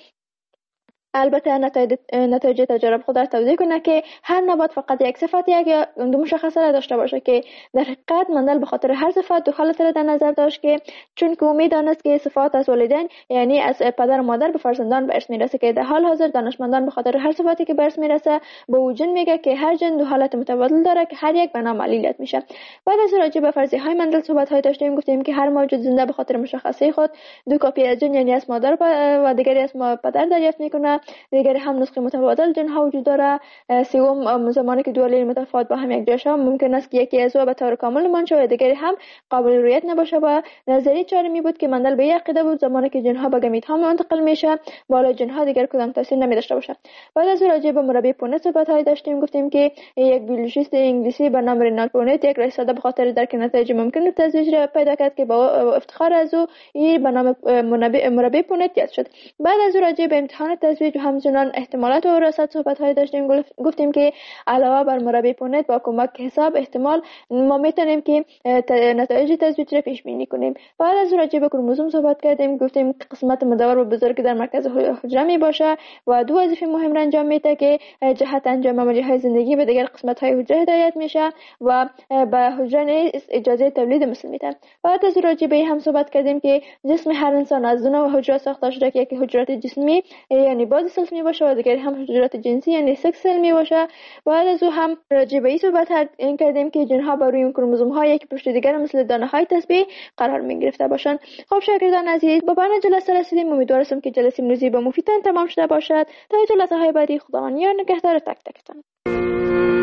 البته نتایج تجارب خود را توضیح کنه که هر نبات فقط یک صفت یک یا دو مشخصه را داشته باشه که در حقیقت مندل به خاطر هر صفت دو حالت را در نظر داشت که چون که امید دانست که صفات از والدین یعنی از پدر و مادر به فرزندان به ارث میرسه که در حال حاضر دانشمندان به خاطر هر صفتی که به ارث میرسه به او جن میگه که هر جن دو حالت متبادل داره که هر یک به نام علیلیت میشه. بعد از راجع به فرضیه های مندل صحبت های داشتیم. گفتیم که هر موجود زنده به خاطر مشخصه خود دو کپی از جن یعنی از مادر و دیگری از پدر دریافت میکنه. دیگری هم نسخه متبادل جن ها وجود داره. سوم زمانی که دو علیل متفاوت با هم یک جا شوند ممکن است که یکی از او به طور کامل منشأ و دیگری هم قابل رؤیت نباشه. و نظریه چهارمی بود که مندل به یک عقیده بود زمانی که جن ها به گمیت ها منتقل میشه بالا جن ها دیگر کدام تاثیر نمی داشته باشه. بعد از راجع به مربی پونت صحبت های داشتیم. گفتیم که یک بیولوژیست انگلیسی به نام رینالد پونت یک رئیس به خاطر درک نتایج ممکن تزویج را پیدا کرد که با افتخار از او این به نام مربی پونت یاد شد. بعد از راجع به امتحان تزویج و همچنان احتمالات و وراثت صحبت های داشتیم. گفتیم که علاوه بر مربی پونت با کمک حساب احتمال ما میتونیم که نتایج تزویج را پیش بینی کنیم. بعد از راجع به کروموزوم صحبت کردیم. گفتیم که قسمت مدور و بزرگ در مرکز حجره می باشه و دو وظیفه مهم را انجام میده که جهت انجام عملیات زندگی به دیگر قسمت های حجره هدایت میشه و به حجره اجازه تولید مثل میده. بعد از راجع به هم صحبت کردیم که جسم هر انسان از دو نوع حجره ساخته شده که یکی حجرات جسمی یعنی بادی سلز می باشه و دیگری هم حجرات جنسی یعنی سکس سل می باشه. بعد از او هم راجع به این صحبت کردیم که جنها بر روی کروموزوم ها یک پشت دیگر مثل دانه های تسبیح قرار می گرفته باشند. خب شاگردان عزیز، با پایان جلسه رسیدیم. امیدوارم که جلسه امروزی به مفیدتان تمام شده باشد. تا جلسه های بعدی خداوند یار نگهدار تک تکتان.